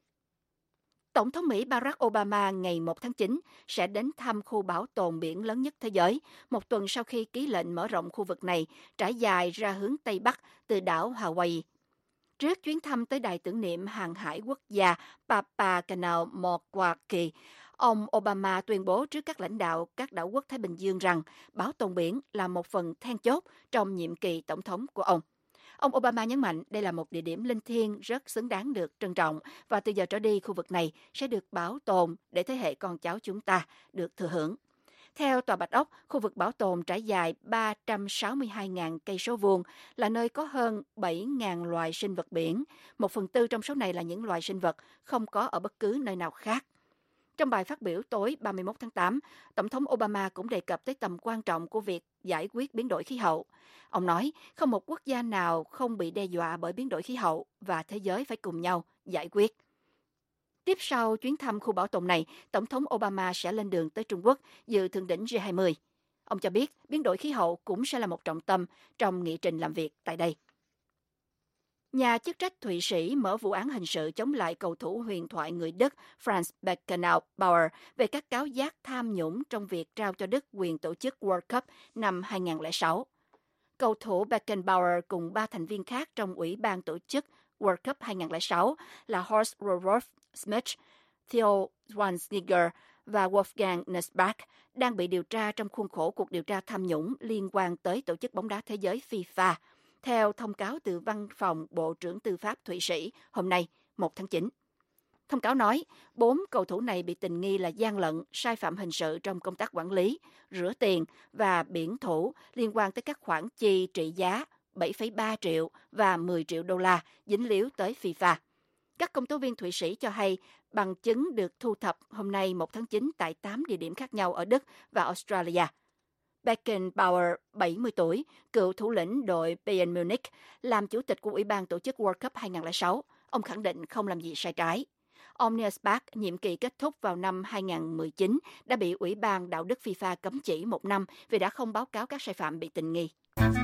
Tổng thống Mỹ Barack Obama ngày một tháng chín sẽ đến thăm khu bảo tồn biển lớn nhất thế giới, một tuần sau khi ký lệnh mở rộng khu vực này trải dài ra hướng Tây Bắc từ đảo Hawaii. Trước chuyến thăm tới đài tưởng niệm hàng hải quốc gia Papakanaumokuaki, ông Obama tuyên bố trước các lãnh đạo các đảo quốc Thái Bình Dương rằng bảo tồn biển là một phần then chốt trong nhiệm kỳ tổng thống của ông. Ông Obama nhấn mạnh đây là một địa điểm linh thiêng rất xứng đáng được trân trọng và từ giờ trở đi khu vực này sẽ được bảo tồn để thế hệ con cháu chúng ta được thừa hưởng. Theo Tòa Bạch Ốc, khu vực bảo tồn trải dài ba trăm sáu mươi hai nghìn cây số vuông là nơi có hơn bảy nghìn loài sinh vật biển. Một phần tư trong số này là những loài sinh vật không có ở bất cứ nơi nào khác. Trong bài phát biểu tối ba mươi mốt tháng tám, Tổng thống Obama cũng đề cập tới tầm quan trọng của việc giải quyết biến đổi khí hậu. Ông nói, không một quốc gia nào không bị đe dọa bởi biến đổi khí hậu và thế giới phải cùng nhau giải quyết. Tiếp sau chuyến thăm khu bảo tồn này, Tổng thống Obama sẽ lên đường tới Trung Quốc dự thượng đỉnh G hai mươi. Ông cho biết biến đổi khí hậu cũng sẽ là một trọng tâm trong nghị trình làm việc tại đây. Nhà chức trách Thụy Sĩ mở vụ án hình sự chống lại cầu thủ huyền thoại người Đức Franz Beckenbauer về các cáo giác tham nhũng trong việc trao cho Đức quyền tổ chức World Cup năm hai không không sáu. Cầu thủ Beckenbauer cùng ba thành viên khác trong ủy ban tổ chức World Cup hai không không sáu là Horst Rudolf Schmidt, Theo Schwarzenegger và Wolfgang Nussbaum đang bị điều tra trong khuôn khổ cuộc điều tra tham nhũng liên quan tới tổ chức bóng đá thế giới FIFA, theo thông cáo từ Văn phòng Bộ trưởng Tư pháp Thụy Sĩ hôm nay, một tháng chín. Thông cáo nói, bốn cầu thủ này bị tình nghi là gian lận, sai phạm hình sự trong công tác quản lý, rửa tiền và biển thủ liên quan tới các khoản chi trị giá bảy phẩy ba triệu và mười triệu đô la dính líu tới FIFA. Các công tố viên Thụy Sĩ cho hay bằng chứng được thu thập hôm nay một tháng chín tại tám địa điểm khác nhau ở Đức và Australia. Beckenbauer, bảy mươi tuổi, cựu thủ lĩnh đội Bayern Munich, làm chủ tịch của Ủy ban tổ chức World Cup hai không không sáu. Ông khẳng định không làm gì sai trái. Ông Nussbaum, nhiệm kỳ kết thúc vào năm hai không một chín, đã bị Ủy ban đạo đức FIFA cấm chỉ một năm vì đã không báo cáo các sai phạm bị tình nghi.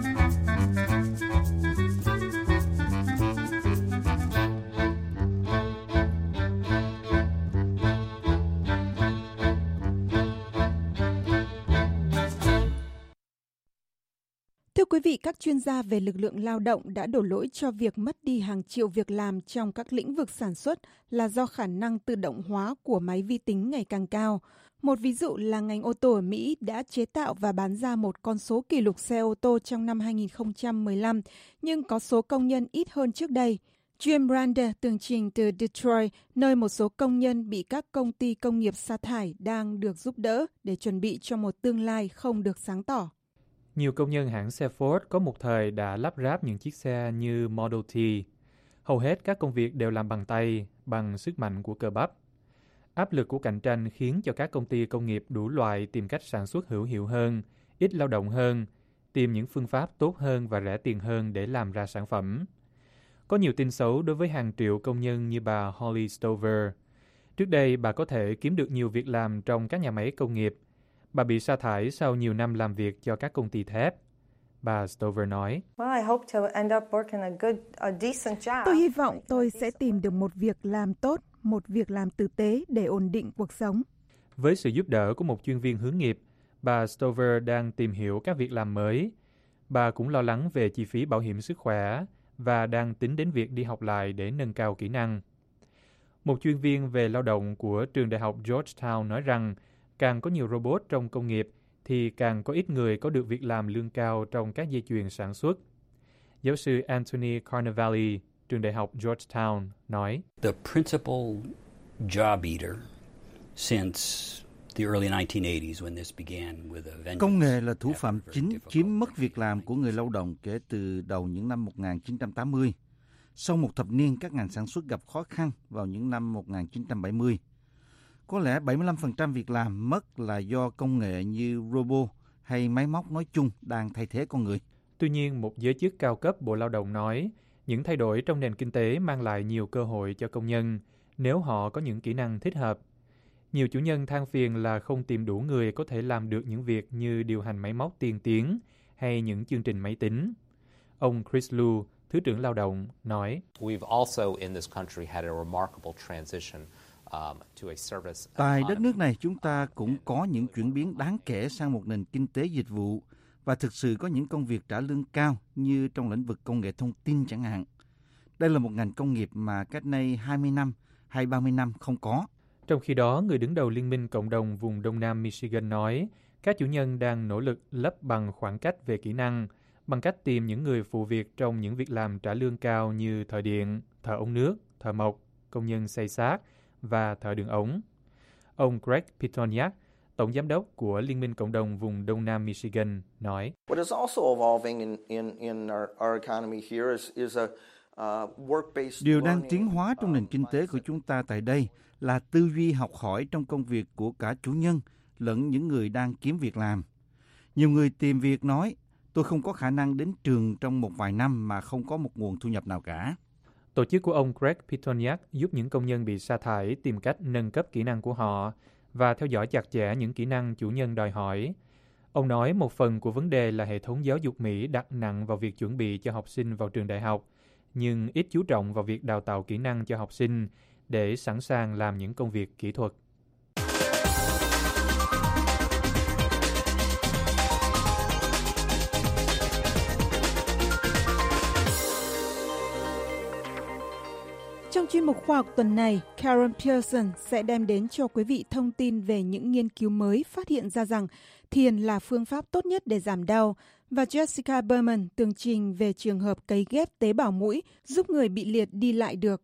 Thưa quý vị, các chuyên gia về lực lượng lao động đã đổ lỗi cho việc mất đi hàng triệu việc làm trong các lĩnh vực sản xuất là do khả năng tự động hóa của máy vi tính ngày càng cao. Một ví dụ là ngành ô tô ở Mỹ đã chế tạo và bán ra một con số kỷ lục xe ô tô trong năm hai không một lăm, nhưng có số công nhân ít hơn trước đây. Jim Brander tường trình từ Detroit, nơi một số công nhân bị các công ty công nghiệp sa thải đang được giúp đỡ để chuẩn bị cho một tương lai không được sáng tỏ. Nhiều công nhân hãng xe Ford có một thời đã lắp ráp những chiếc xe như Model T. Hầu hết các công việc đều làm bằng tay, bằng sức mạnh của cơ bắp. Áp lực của cạnh tranh khiến cho các công ty công nghiệp đủ loại tìm cách sản xuất hữu hiệu hơn, ít lao động hơn, tìm những phương pháp tốt hơn và rẻ tiền hơn để làm ra sản phẩm. Có nhiều tin xấu đối với hàng triệu công nhân như bà Holly Stover. Trước đây, bà có thể kiếm được nhiều việc làm trong các nhà máy công nghiệp. Bà bị sa thải sau nhiều năm làm việc cho các công ty thép. Bà Stover nói, Tôi hy vọng tôi sẽ tìm được một việc làm tốt, một việc làm tử tế để ổn định cuộc sống. Với sự giúp đỡ của một chuyên viên hướng nghiệp, bà Stover đang tìm hiểu các việc làm mới. Bà cũng lo lắng về chi phí bảo hiểm sức khỏe và đang tính đến việc đi học lại để nâng cao kỹ năng. Một chuyên viên về lao động của trường đại học Georgetown nói rằng càng có nhiều robot trong công nghiệp thì càng có ít người có được việc làm lương cao trong các dây chuyền sản xuất. Giáo sư Anthony Carnevale, trường đại học Georgetown, nói, The principal job eater since the early nineteen eighties when this began with a vengeance. Công nghệ là thủ phạm chính chiếm mất việc làm của người lao động kể từ đầu những năm một nghìn chín trăm tám mươi. Sau một thập niên, các ngành sản xuất gặp khó khăn vào những năm một nghìn chín trăm bảy mươi. Có lẽ bảy mươi lăm phần trăm việc làm mất là do công nghệ như robot hay máy móc nói chung đang thay thế con người. Tuy nhiên, một giới chức cao cấp Bộ Lao động nói, những thay đổi trong nền kinh tế mang lại nhiều cơ hội cho công nhân nếu họ có những kỹ năng thích hợp. Nhiều chủ nhân than phiền là không tìm đủ người có thể làm được những việc như điều hành máy móc tiên tiến hay những chương trình máy tính. Ông Chris Lu, Thứ trưởng Lao động, nói, tại đất nước này chúng ta cũng có những chuyển biến đáng kể sang một nền kinh tế dịch vụ và thực sự có những công việc trả lương cao như trong lĩnh vực công nghệ thông tin chẳng hạn. Đây là một ngành công nghiệp mà cách đây hai mươi năm hay ba mươi năm không có. Trong khi đó, người đứng đầu Liên minh Cộng đồng vùng Đông Nam Michigan nói, các chủ nhân đang nỗ lực lấp bằng khoảng cách về kỹ năng bằng cách tìm những người phụ việc trong những việc làm trả lương cao như thợ điện, thợ ống nước, thợ mộc, công nhân xây xát và thợ đường ống. Ông Greg Pitoniak, Tổng Giám đốc của Liên minh Cộng đồng vùng Đông Nam Michigan, nói, điều đang tiến hóa trong nền kinh tế của chúng ta tại đây là tư duy học hỏi trong công việc của cả chủ nhân lẫn những người đang kiếm việc làm. Nhiều người tìm việc nói, tôi không có khả năng đến trường trong một vài năm mà không có một nguồn thu nhập nào cả. Tổ chức của ông Greg Pitoniak giúp những công nhân bị sa thải tìm cách nâng cấp kỹ năng của họ và theo dõi chặt chẽ những kỹ năng chủ nhân đòi hỏi. Ông nói một phần của vấn đề là hệ thống giáo dục Mỹ đặt nặng vào việc chuẩn bị cho học sinh vào trường đại học, nhưng ít chú trọng vào việc đào tạo kỹ năng cho học sinh để sẵn sàng làm những công việc kỹ thuật. Trong chuyên mục khoa học tuần này, Karen Pearson sẽ đem đến cho quý vị thông tin về những nghiên cứu mới phát hiện ra rằng thiền là phương pháp tốt nhất để giảm đau, và Jessica Berman tường trình về trường hợp cấy ghép tế bào mũi giúp người bị liệt đi lại được.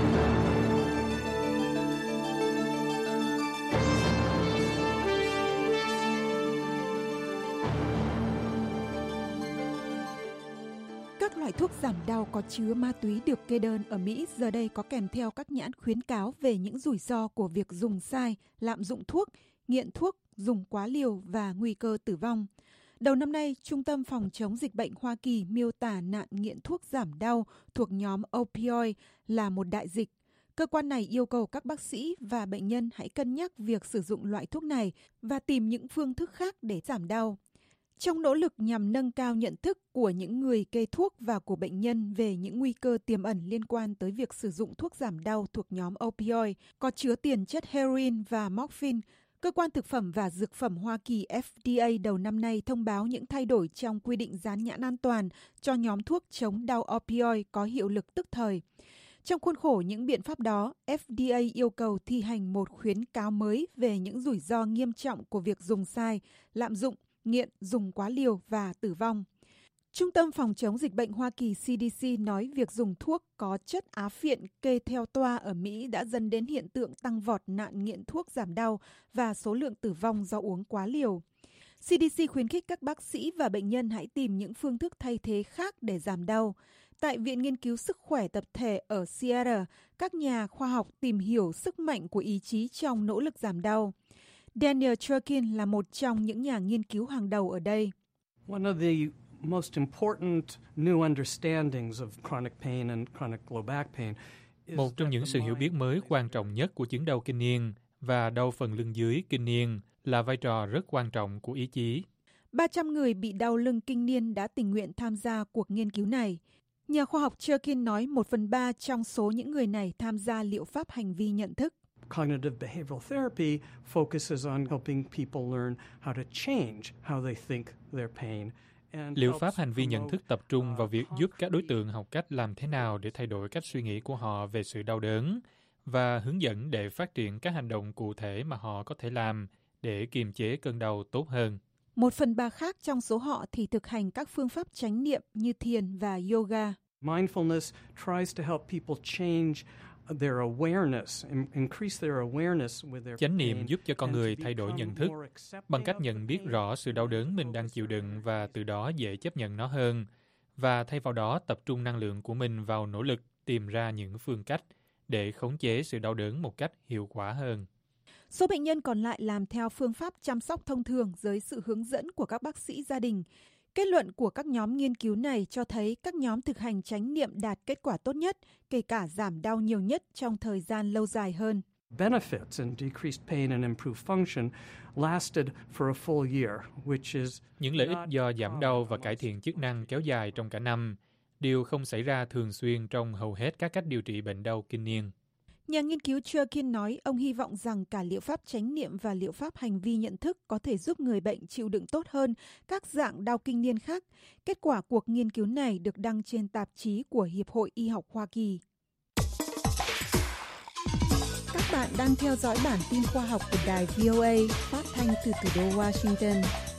Các loại thuốc giảm đau có chứa ma túy được kê đơn ở Mỹ giờ đây có kèm theo các nhãn khuyến cáo về những rủi ro của việc dùng sai, lạm dụng thuốc, nghiện thuốc, dùng quá liều và nguy cơ tử vong. Đầu năm nay, Trung tâm Phòng chống dịch bệnh Hoa Kỳ miêu tả nạn nghiện thuốc giảm đau thuộc nhóm opioid là một đại dịch. Cơ quan này yêu cầu các bác sĩ và bệnh nhân hãy cân nhắc việc sử dụng loại thuốc này và tìm những phương thức khác để giảm đau. Trong nỗ lực nhằm nâng cao nhận thức của những người kê thuốc và của bệnh nhân về những nguy cơ tiềm ẩn liên quan tới việc sử dụng thuốc giảm đau thuộc nhóm opioid có chứa tiền chất heroin và morphine, Cơ quan Thực phẩm và Dược phẩm Hoa Kỳ F D A đầu năm nay thông báo những thay đổi trong quy định dán nhãn an toàn cho nhóm thuốc chống đau opioid có hiệu lực tức thời. Trong khuôn khổ những biện pháp đó, F D A yêu cầu thi hành một khuyến cáo mới về những rủi ro nghiêm trọng của việc dùng sai, lạm dụng, nghiện, dùng quá liều và tử vong. Trung tâm Phòng chống dịch bệnh Hoa Kỳ C D C nói việc dùng thuốc có chất á phiện kê theo toa ở Mỹ đã dẫn đến hiện tượng tăng vọt nạn nghiện thuốc giảm đau và số lượng tử vong do uống quá liều. C D C khuyến khích các bác sĩ và bệnh nhân hãy tìm những phương thức thay thế khác để giảm đau. Tại Viện Nghiên cứu Sức khỏe Tập thể ở Seattle, các nhà khoa học tìm hiểu sức mạnh của ý chí trong nỗ lực giảm đau. Daniel Churkin là một trong những nhà nghiên cứu hàng đầu ở đây. One of the most important new understandings of chronic pain and chronic low back pain. Một trong những sự hiểu biết mới quan trọng nhất của chứng đau kinh niên và đau phần lưng dưới kinh niên là vai trò rất quan trọng của ý chí. ba trăm người bị đau lưng kinh niên đã tình nguyện tham gia cuộc nghiên cứu này. Nhà khoa học Churkin nói một phần ba trong số những người này tham gia liệu pháp hành vi nhận thức. Cognitive behavioral therapy focuses on helping people learn how to change how they think their pain. Liệu pháp hành vi nhận thức tập trung vào việc giúp các đối tượng học cách làm thế nào để thay đổi cách suy nghĩ của họ về sự đau đớn và hướng dẫn để phát triển các hành động cụ thể mà họ có thể làm để kiềm chế cơn đau tốt hơn. Một phần ba khác trong số họ thì thực hành các phương pháp chánh niệm như thiền và yoga. Mindfulness tries to help people change their awareness, increase their awareness with their Chánh niệm giúp cho con người thay đổi nhận thức bằng cách nhận biết rõ sự đau đớn mình đang chịu đựng và từ đó dễ chấp nhận nó hơn, và thay vào đó tập trung năng lượng của mình vào nỗ lực tìm ra những phương cách để khống chế sự đau đớn một cách hiệu quả hơn. Số bệnh nhân còn lại làm theo phương pháp chăm sóc thông thường dưới sự hướng dẫn của các bác sĩ gia đình. Kết luận của các nhóm nghiên cứu này cho thấy các nhóm thực hành chánh niệm đạt kết quả tốt nhất, kể cả giảm đau nhiều nhất trong thời gian lâu dài hơn. Benefits and decreased pain and improved function lasted for a full year, which is những lợi ích do giảm đau và cải thiện chức năng kéo dài trong cả năm, điều không xảy ra thường xuyên trong hầu hết các cách điều trị bệnh đau kinh niên. Nhà nghiên cứu Churkin nói ông hy vọng rằng cả liệu pháp chánh niệm và liệu pháp hành vi nhận thức có thể giúp người bệnh chịu đựng tốt hơn các dạng đau kinh niên khác. Kết quả cuộc nghiên cứu này được đăng trên tạp chí của Hiệp hội Y học Hoa Kỳ. Các bạn đang theo dõi bản tin khoa học của đài vê o a phát thanh từ thủ đô Washington.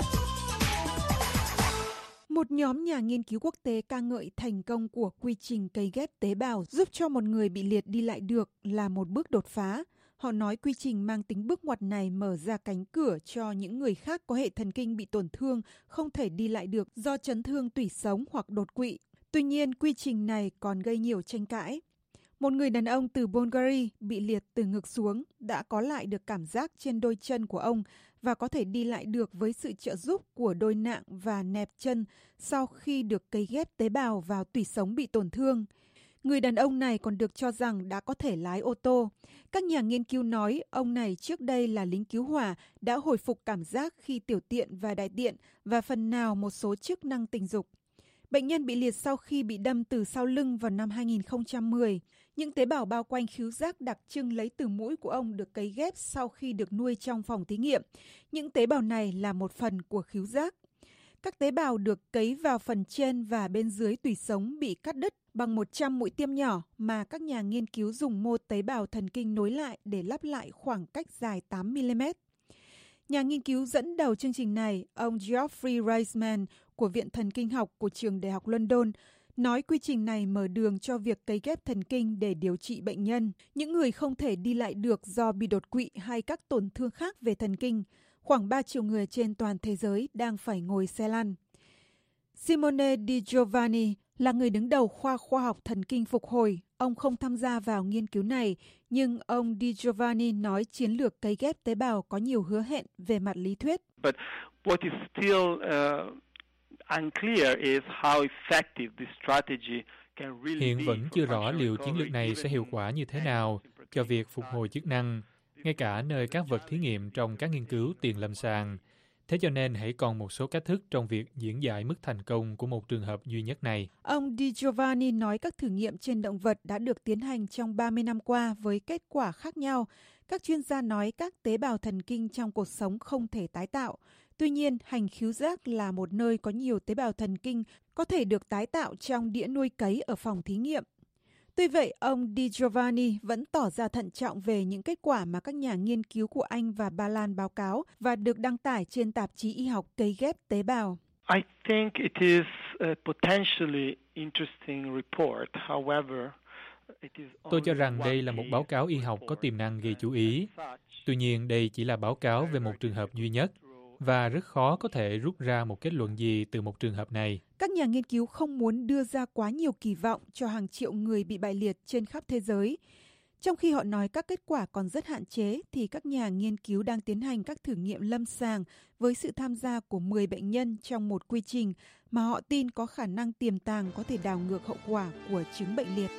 Một nhóm nhà nghiên cứu quốc tế ca ngợi thành công của quy trình cấy ghép tế bào giúp cho một người bị liệt đi lại được là một bước đột phá. Họ nói quy trình mang tính bước ngoặt này mở ra cánh cửa cho những người khác có hệ thần kinh bị tổn thương, không thể đi lại được do chấn thương tủy sống hoặc đột quỵ. Tuy nhiên, quy trình này còn gây nhiều tranh cãi. Một người đàn ông từ Bulgaria bị liệt từ ngực xuống đã có lại được cảm giác trên đôi chân của ông và có thể đi lại được với sự trợ giúp của đôi nạng và nẹp chân sau khi được cấy ghép tế bào vào tủy sống bị tổn thương. Người đàn ông này còn được cho rằng đã có thể lái ô tô. Các nhà nghiên cứu nói ông này trước đây là lính cứu hỏa, đã hồi phục cảm giác khi tiểu tiện và đại tiện và phần nào một số chức năng tình dục. Bệnh nhân bị liệt sau khi bị đâm từ sau lưng vào năm hai nghìn không trăm mười. Những tế bào bao quanh khứu giác đặc trưng lấy từ mũi của ông được cấy ghép sau khi được nuôi trong phòng thí nghiệm. Những tế bào này là một phần của khứu giác. Các tế bào được cấy vào phần trên và bên dưới tủy sống bị cắt đứt bằng một trăm mũi tiêm nhỏ mà các nhà nghiên cứu dùng mô tế bào thần kinh nối lại để lắp lại khoảng cách dài tám mi-li-mét. Nhà nghiên cứu dẫn đầu chương trình này, ông Geoffrey Reisman của Viện Thần kinh học của Trường Đại học London, nói quy trình này mở đường cho việc cấy ghép thần kinh để điều trị bệnh nhân, những người không thể đi lại được do bị đột quỵ hay các tổn thương khác về thần kinh. Khoảng ba triệu người trên toàn thế giới đang phải ngồi xe lăn. Simone Di Giovanni là người đứng đầu khoa khoa học thần kinh phục hồi. Ông không tham gia vào nghiên cứu này, nhưng ông Di Giovanni nói chiến lược cấy ghép tế bào có nhiều hứa hẹn về mặt lý thuyết. But what is still uh, unclear is how effective this strategy can really be. Hiện vẫn chưa rõ liệu chiến lược này sẽ hiệu quả như thế nào cho việc phục hồi chức năng, ngay cả nơi các vật thí nghiệm trong các nghiên cứu tiền lâm sàng. Thế cho nên hãy còn một số cách thức trong việc diễn giải mức thành công của một trường hợp duy nhất này. Ông Di Giovanni nói các thử nghiệm trên động vật đã được tiến hành trong ba mươi năm qua với kết quả khác nhau. Các chuyên gia nói các tế bào thần kinh trong cột sống không thể tái tạo. Tuy nhiên, hành khứu giác là một nơi có nhiều tế bào thần kinh có thể được tái tạo trong đĩa nuôi cấy ở phòng thí nghiệm. Tuy vậy, ông Di Giovanni vẫn tỏ ra thận trọng về những kết quả mà các nhà nghiên cứu của Anh và Ba Lan báo cáo và được đăng tải trên tạp chí y học cấy ghép tế bào. I think it is a potentially interesting report. However, it is Tôi cho rằng đây là một báo cáo y học có tiềm năng gây chú ý. Tuy nhiên, đây chỉ là báo cáo về một trường hợp duy nhất và rất khó có thể rút ra một kết luận gì từ một trường hợp này. Các nhà nghiên cứu không muốn đưa ra quá nhiều kỳ vọng cho hàng triệu người bị bại liệt trên khắp thế giới. Trong khi họ nói các kết quả còn rất hạn chế, thì các nhà nghiên cứu đang tiến hành các thử nghiệm lâm sàng với sự tham gia của mười bệnh nhân trong một quy trình mà họ tin có khả năng tiềm tàng có thể đảo ngược hậu quả của chứng bệnh liệt.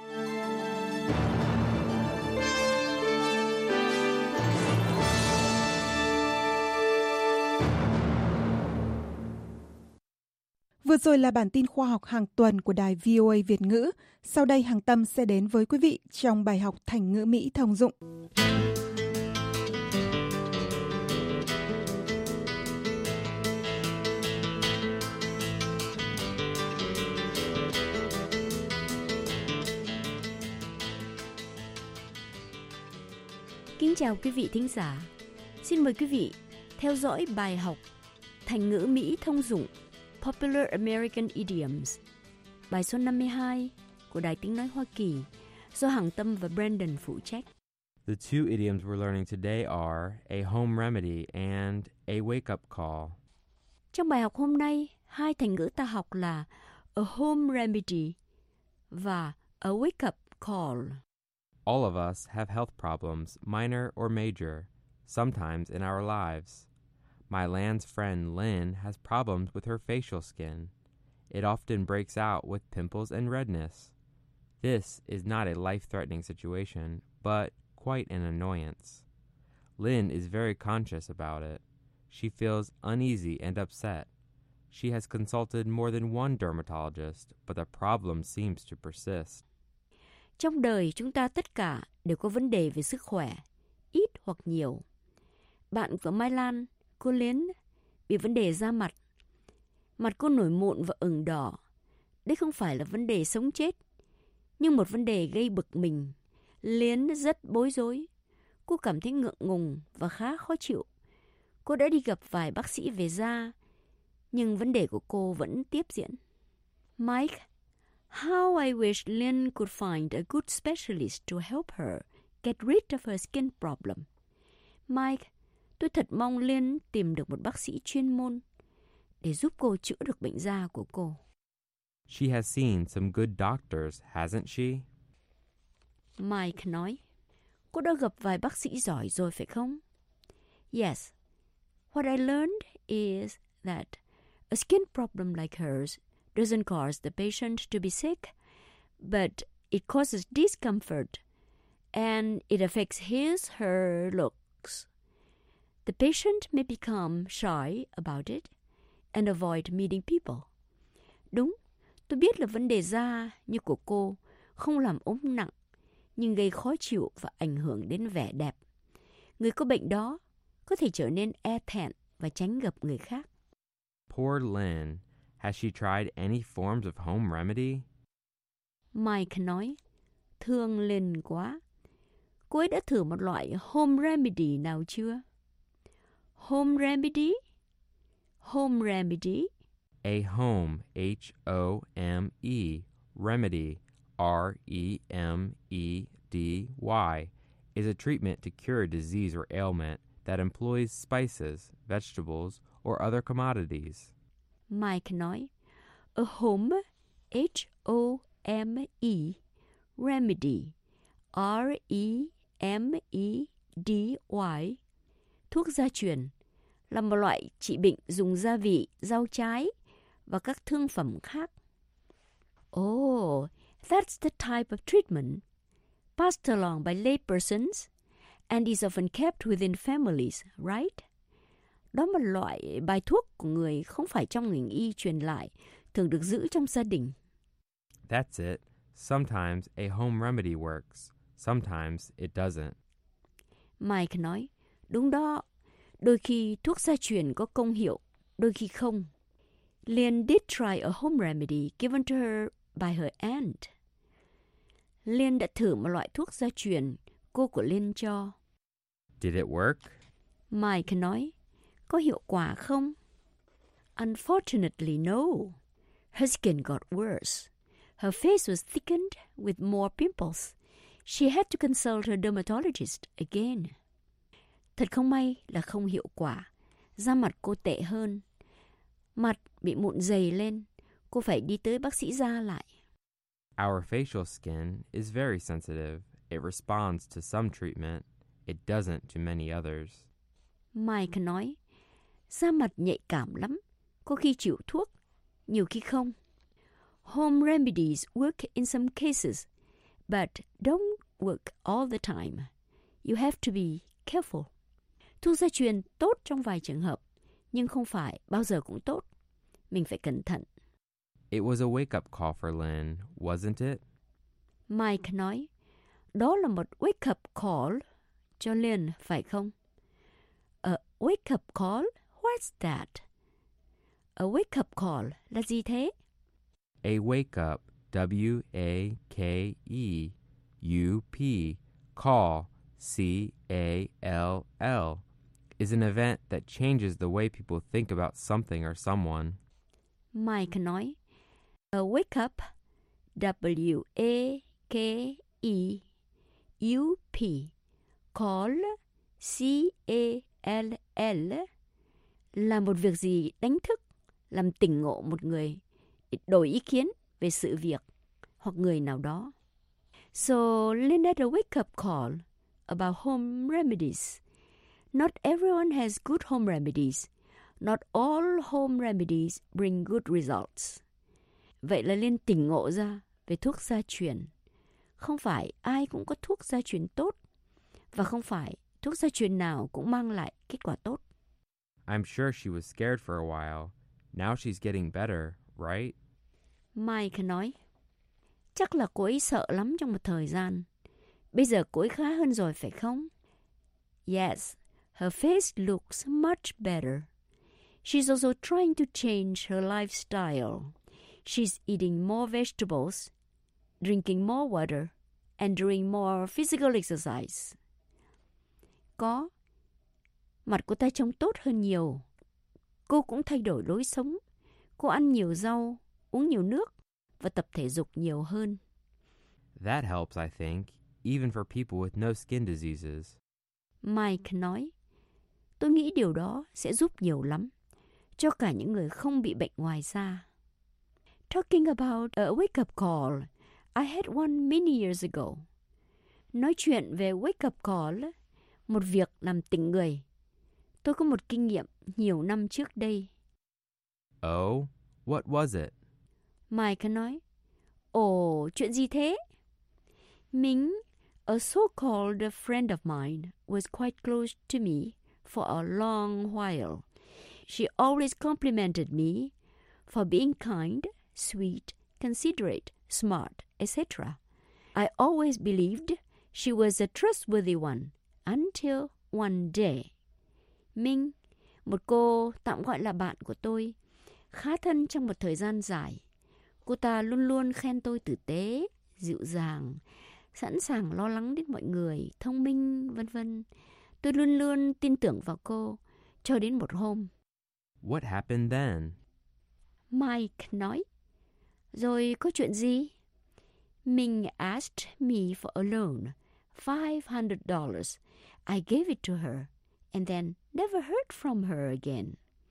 Vừa rồi là bản tin khoa học hàng tuần của đài vê o a Việt ngữ. Sau đây Hằng Tâm sẽ đến với quý vị trong bài học Thành ngữ Mỹ thông dụng. Kính chào quý vị thính giả. Xin mời quý vị theo dõi bài học Thành ngữ Mỹ thông dụng Popular American Idioms, bài số năm mươi hai của Đài Tiếng Nói Hoa Kỳ do Hằng Tâm và Brandon phụ trách. The two idioms we're learning today are a home remedy and a wake-up call. Trong bài học hôm nay, hai thành ngữ ta học là a home remedy và a wake-up call. All of us have health problems, minor or major, sometimes in our lives. My Land's friend Lynn has problems with her facial skin. It often breaks out with pimples and redness. This is not a life-threatening situation, but quite an annoyance. Lynn is very conscious about it. She feels uneasy and upset. She has consulted more than one dermatologist, but the problem seems to persist. Trong đời chúng ta tất cả đều có vấn đề về sức khỏe, ít hoặc nhiều. Bạn của Mai Lan, cô Lynn, bị vấn đề da mặt. Mặt cô nổi mụn và ửng đỏ. Đây không phải là vấn đề sống chết, nhưng một vấn đề gây bực mình. Lynn rất bối rối. Cô cảm thấy ngượng ngùng và khá khó chịu. Cô đã đi gặp vài bác sĩ về da, nhưng vấn đề của cô vẫn tiếp diễn. Mike, how I wish Lynn could find a good specialist to help her get rid of her skin problem. Mike, tôi thật mong Lynn tìm được một bác sĩ chuyên môn để giúp cô chữa được bệnh da của cô. She has seen some good doctors, hasn't she? Mike nói, cô đã gặp vài bác sĩ giỏi rồi phải không? Yes. What I learned is that a skin problem like hers doesn't cause the patient to be sick, but it causes discomfort, and it affects his, her looks. The patient may become shy about it and avoid meeting people. Đúng, tôi biết là vấn đề da như của cô không làm ốm nặng, nhưng gây khó chịu và ảnh hưởng đến vẻ đẹp. Người có bệnh đó có thể trở nên e thẹn và tránh gặp người khác. Poor Lynn. Has she tried any forms of home remedy? Mike nói, thương Lynn quá. Cô ấy đã thử một loại home remedy nào chưa? Home remedy? Home remedy? A home, H O M E, remedy, R E M E D Y, is a treatment to cure a disease or ailment that employs spices, vegetables, or other commodities. Mike nói, a home, H O M E, remedy, R E M E D Y, thuốc gia truyền, là một loại trị bệnh dùng gia vị, rau trái và các thương phẩm khác. Oh, that's the type of treatment passed along by laypersons and is often kept within families, right? Đó là một loại bài thuốc của người không phải trong ngành y truyền lại, thường được giữ trong gia đình. That's it. Sometimes a home remedy works. Sometimes it doesn't. Mike nói, đúng đó. Đôi khi thuốc gia truyền có công hiệu, đôi khi không. Lynn did try a home remedy given to her by her aunt. Lynn đã thử một loại thuốc gia truyền cô của Lynn cho. Did it work? Mike nói, có hiệu quả không? Unfortunately, no. Her skin got worse. Her face was thickened with more pimples. She had to consult her dermatologist again. Thật không may là không hiệu quả. Da mặt cô tệ hơn. Mặt bị mụn dày lên. Cô phải đi tới bác sĩ da lại. Our facial skin is very sensitive. It responds to some treatment. It doesn't to many others. Mike nói, da mặt nhạy cảm lắm. Có khi chịu thuốc, nhiều khi không. Home remedies work in some cases, but don't work all the time. You have to be careful. Thuốc gia truyền tốt trong vài trường hợp, nhưng không phải bao giờ cũng tốt. Mình phải cẩn thận. It was a wake-up call for Lynn, wasn't it? Mike nói, đó là một wake-up call cho Lynn, phải không? A wake-up call? What's that? A wake-up call là gì thế? A wake-up, W A K E U P, call, C A L L, is an event that changes the way people think about something or someone. Mike nói, a wake-up, W A K E U P, call, C A L L, là một việc gì đánh thức, làm tỉnh ngộ một người, đổi ý kiến về sự việc hoặc người nào đó. So Lynn had a wake-up call about home remedies. Not everyone has good home remedies. Not all home remedies bring good results. Vậy là Liên tỉnh ngộ ra về thuốc gia truyền. Không phải ai cũng có thuốc gia truyền tốt, và không phải thuốc gia truyền nào cũng mang lại kết quả tốt. I'm sure she was scared for a while. Now she's getting better, right? Mike nói, chắc là cô ấy sợ lắm trong một thời gian. Bây giờ cô ấy khá hơn rồi phải không? Yes, her face looks much better. She's also trying to change her lifestyle. She's eating more vegetables, drinking more water, and doing more physical exercise. Có. Mặt cô ta trông tốt hơn nhiều. Cô cũng thay đổi lối sống. Cô ăn nhiều rau, uống nhiều nước và tập thể dục nhiều hơn. That helps, I think, even for people with no skin diseases. Mike nói, tôi nghĩ điều đó sẽ giúp nhiều lắm, cho cả những người không bị bệnh ngoài da. Talking about a wake-up call, I had one many years ago. Nói chuyện về wake-up call, một việc làm tỉnh người. Tôi có một kinh nghiệm nhiều năm trước đây. Oh, what was it? Mike nói, ồ, chuyện gì thế? Ming, a so-called friend of mine, was quite close to me for a long while. She always complimented me for being kind, sweet, considerate, smart, et cetera. I always believed she was a trustworthy one until one day. Minh, một cô tạm gọi là bạn của tôi, khá thân trong một thời gian dài. Cô ta luôn luôn khen tôi tử tế, dịu dàng, sẵn sàng lo lắng đến mọi người, thông minh, vân vân. Tôi luôn luôn tin tưởng vào cô, cho đến một hôm. What happened then? Mike nói, rồi có chuyện gì? Ming asked me for a loan, five hundred dollars. I gave it to her, and then never heard from her again.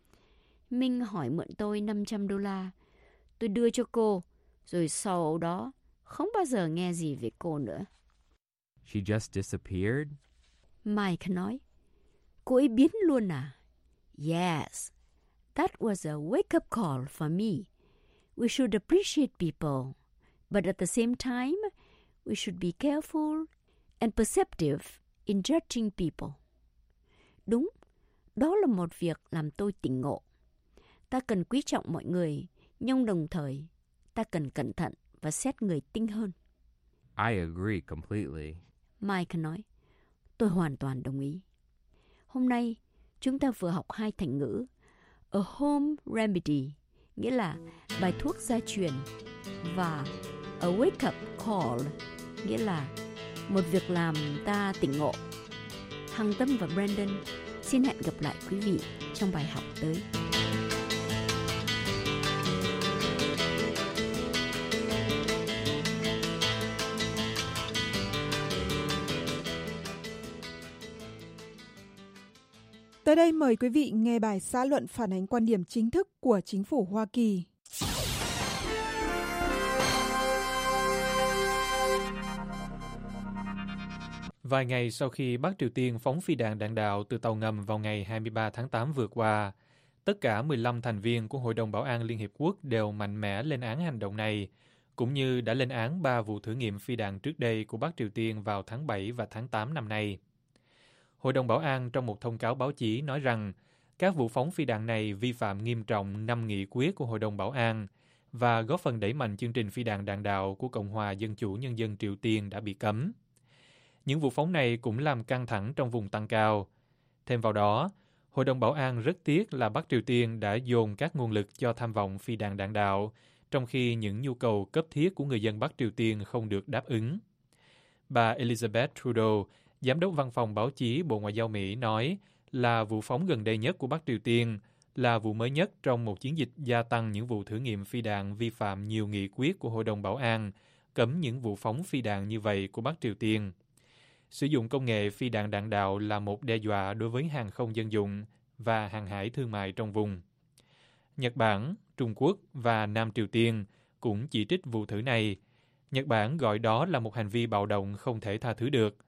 Minh hỏi mượn tôi năm trăm đô la. Tôi đưa cho cô, rồi sau đó không bao giờ nghe gì về cô nữa. She just disappeared? Mike nói, cô ấy biến luôn à? Yes, that was a wake-up call for me. We should appreciate people, but at the same time, we should be careful and perceptive in judging people. Đúng, đó là một việc làm tôi tỉnh ngộ. Ta cần quý trọng mọi người, nhưng đồng thời, ta cần cẩn thận và xét người tinh hơn. I agree completely. Mike nói, tôi hoàn toàn đồng ý. Hôm nay, chúng ta vừa học hai thành ngữ. A home remedy, nghĩa là bài thuốc gia truyền, và a wake-up call, nghĩa là một việc làm ta tỉnh ngộ. Hằng Tâm và Brandon xin hẹn gặp lại quý vị trong bài học tới. Tới đây mời quý vị nghe bài xã luận phản ánh quan điểm chính thức của chính phủ Hoa Kỳ. Vài ngày sau khi Bắc Triều Tiên phóng phi đạn đạn đạo từ tàu ngầm vào ngày hai mươi ba tháng tám vừa qua, tất cả mười lăm thành viên của Hội đồng Bảo an Liên Hiệp Quốc đều mạnh mẽ lên án hành động này, cũng như đã lên án ba vụ thử nghiệm phi đạn trước đây của Bắc Triều Tiên vào tháng bảy và tháng tám năm nay. Hội đồng Bảo an trong một thông cáo báo chí nói rằng các vụ phóng phi đạn này vi phạm nghiêm trọng năm nghị quyết của Hội đồng Bảo an và góp phần đẩy mạnh chương trình phi đạn đạn đạo của Cộng hòa Dân chủ Nhân dân Triều Tiên đã bị cấm. Những vụ phóng này cũng làm căng thẳng trong vùng tăng cao. Thêm vào đó, Hội đồng Bảo an rất tiếc là Bắc Triều Tiên đã dồn các nguồn lực cho tham vọng phi đạn đạn đạo, trong khi những nhu cầu cấp thiết của người dân Bắc Triều Tiên không được đáp ứng. Bà Elizabeth Trudeau, Giám đốc Văn phòng Báo chí Bộ Ngoại giao Mỹ nói là vụ phóng gần đây nhất của Bắc Triều Tiên là vụ mới nhất trong một chiến dịch gia tăng những vụ thử nghiệm phi đạn vi phạm nhiều nghị quyết của Hội đồng Bảo an, cấm những vụ phóng phi đạn như vậy của Bắc Triều Tiên. Sử dụng công nghệ phi đạn đạn đạo là một đe dọa đối với hàng không dân dụng và hàng hải thương mại trong vùng. Nhật Bản, Trung Quốc và Nam Triều Tiên cũng chỉ trích vụ thử này. Nhật Bản gọi đó là một hành vi bạo động không thể tha thứ được.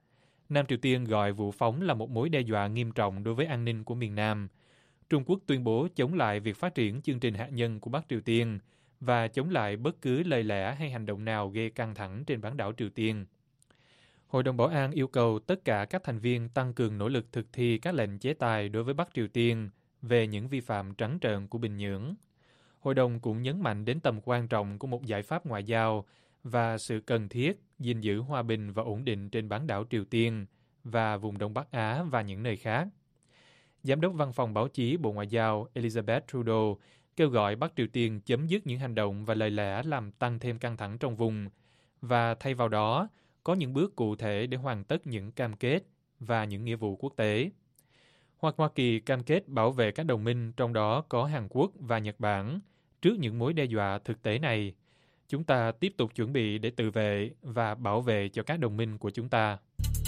Nam Triều Tiên gọi vụ phóng là một mối đe dọa nghiêm trọng đối với an ninh của miền Nam. Trung Quốc tuyên bố chống lại việc phát triển chương trình hạt nhân của Bắc Triều Tiên và chống lại bất cứ lời lẽ hay hành động nào gây căng thẳng trên bán đảo Triều Tiên. Hội đồng Bảo an yêu cầu tất cả các thành viên tăng cường nỗ lực thực thi các lệnh chế tài đối với Bắc Triều Tiên về những vi phạm trắng trợn của Bình Nhưỡng. Hội đồng cũng nhấn mạnh đến tầm quan trọng của một giải pháp ngoại giao và sự cần thiết gìn giữ hòa bình và ổn định trên bán đảo Triều Tiên và vùng Đông Bắc Á và những nơi khác. Giám đốc Văn phòng Báo chí Bộ Ngoại giao Elizabeth Trudeau kêu gọi Bắc Triều Tiên chấm dứt những hành động và lời lẽ làm tăng thêm căng thẳng trong vùng và thay vào đó có những bước cụ thể để hoàn tất những cam kết và những nghĩa vụ quốc tế. Hoặc Hoa Kỳ cam kết bảo vệ các đồng minh, trong đó có Hàn Quốc và Nhật Bản, trước những mối đe dọa thực tế này. Chúng ta tiếp tục chuẩn bị để tự vệ và bảo vệ cho các đồng minh của chúng ta.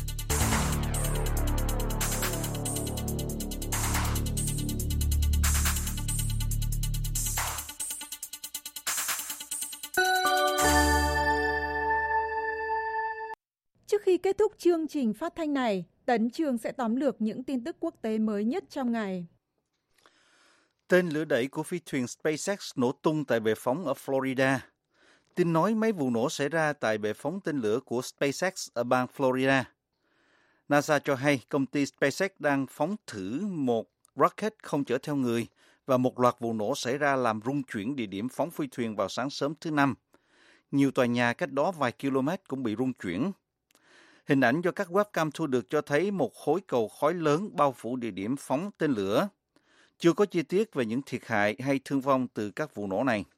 Trước khi kết thúc chương trình phát thanh này, Tấn Trường sẽ tóm lược những tin tức quốc tế mới nhất trong ngày. Tên lửa đẩy của phi thuyền SpaceX nổ tung tại bệ phóng ở Florida. Tin nói mấy vụ nổ xảy ra tại bệ phóng tên lửa của SpaceX ở bang Florida. NASA cho hay công ty SpaceX đang phóng thử một rocket không chở theo người và một loạt vụ nổ xảy ra làm rung chuyển địa điểm phóng phi thuyền vào sáng sớm thứ Năm. Nhiều tòa nhà cách đó vài km cũng bị rung chuyển. Hình ảnh do các webcam thu được cho thấy một khối cầu khói lớn bao phủ địa điểm phóng tên lửa. Chưa có chi tiết về những thiệt hại hay thương vong từ các vụ nổ này.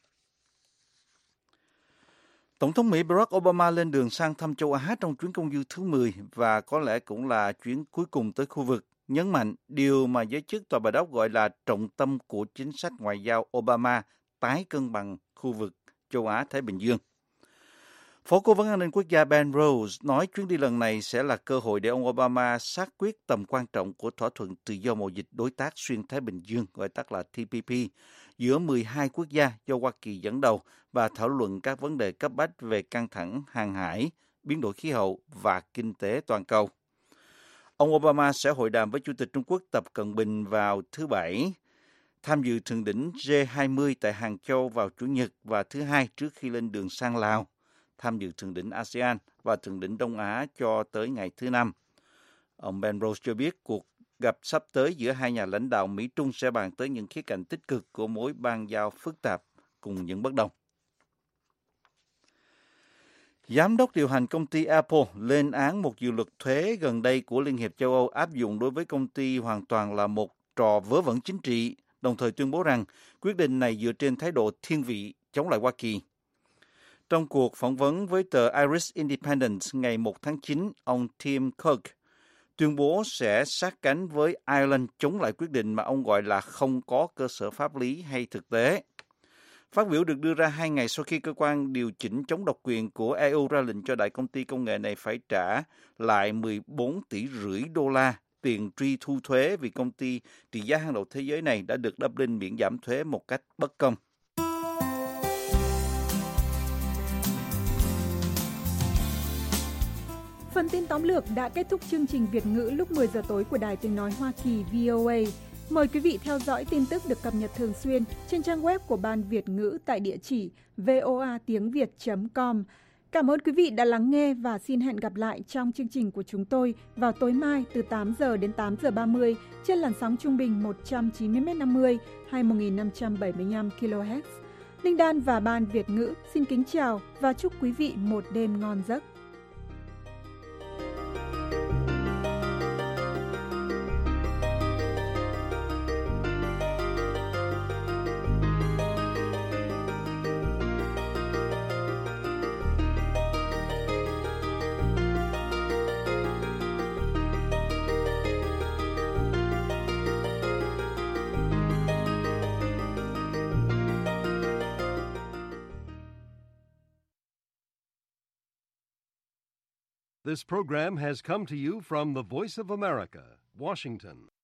Tổng thống Mỹ Barack Obama lên đường sang thăm châu Á trong chuyến công du thứ mười và có lẽ cũng là chuyến cuối cùng tới khu vực, nhấn mạnh điều mà giới chức Tòa Bạch Ốc gọi là trọng tâm của chính sách ngoại giao Obama tái cân bằng khu vực châu Á-Thái Bình Dương. Phó Cố vấn An ninh Quốc gia Ben Rhodes nói chuyến đi lần này sẽ là cơ hội để ông Obama xác quyết tầm quan trọng của thỏa thuận tự do mậu dịch đối tác xuyên Thái Bình Dương, gọi tắt là T P P, giữa mười hai quốc gia do Hoa Kỳ dẫn đầu và thảo luận các vấn đề cấp bách về căng thẳng hàng hải, biến đổi khí hậu và kinh tế toàn cầu. Ông Obama sẽ hội đàm với Chủ tịch Trung Quốc Tập Cận Bình vào thứ Bảy, tham dự thượng đỉnh G hai mươi tại Hàng Châu vào Chủ nhật và thứ Hai trước khi lên đường sang Lào, tham dự thượng đỉnh a sê an và thượng đỉnh Đông Á cho tới ngày thứ Năm. Ông Ben Rhodes cho biết cuộc gặp sắp tới giữa hai nhà lãnh đạo Mỹ-Trung sẽ bàn tới những khía cạnh tích cực của mối bang giao phức tạp cùng những bất đồng. Giám đốc điều hành công ty Apple lên án một dự luật thuế gần đây của Liên hiệp châu Âu áp dụng đối với công ty hoàn toàn là một trò vớ vẩn chính trị, đồng thời tuyên bố rằng quyết định này dựa trên thái độ thiên vị chống lại Hoa Kỳ. Trong cuộc phỏng vấn với tờ Irish Independent ngày một tháng chín, ông Tim Cook tuyên bố sẽ sát cánh với Ireland chống lại quyết định mà ông gọi là không có cơ sở pháp lý hay thực tế. Phát biểu được đưa ra hai ngày sau khi cơ quan điều chỉnh chống độc quyền của e u ra lệnh cho đại công ty công nghệ này phải trả lại mười bốn tỷ rưỡi đô la tiền truy thu thuế vì công ty trị giá hàng đầu thế giới này đã được Dublin miễn giảm thuế một cách bất công. Phần tin tóm lược đã kết thúc chương trình Việt ngữ lúc mười giờ tối của Đài Tiếng nói Hoa Kỳ V O A. Mời quý vị theo dõi tin tức được cập nhật thường xuyên trên trang web của Ban Việt ngữ tại địa chỉ voa tiếng việt chấm com. Cảm ơn quý vị đã lắng nghe và xin hẹn gặp lại trong chương trình của chúng tôi vào tối mai từ tám giờ đến tám giờ ba mươi trên làn sóng trung bình một trăm chín mươi mét năm mươi hay một nghìn năm trăm bảy mươi lăm ki lô héc. Linh Đan và Ban Việt ngữ xin kính chào và chúc quý vị một đêm ngon giấc. This program has come to you from the Voice of America, Washington.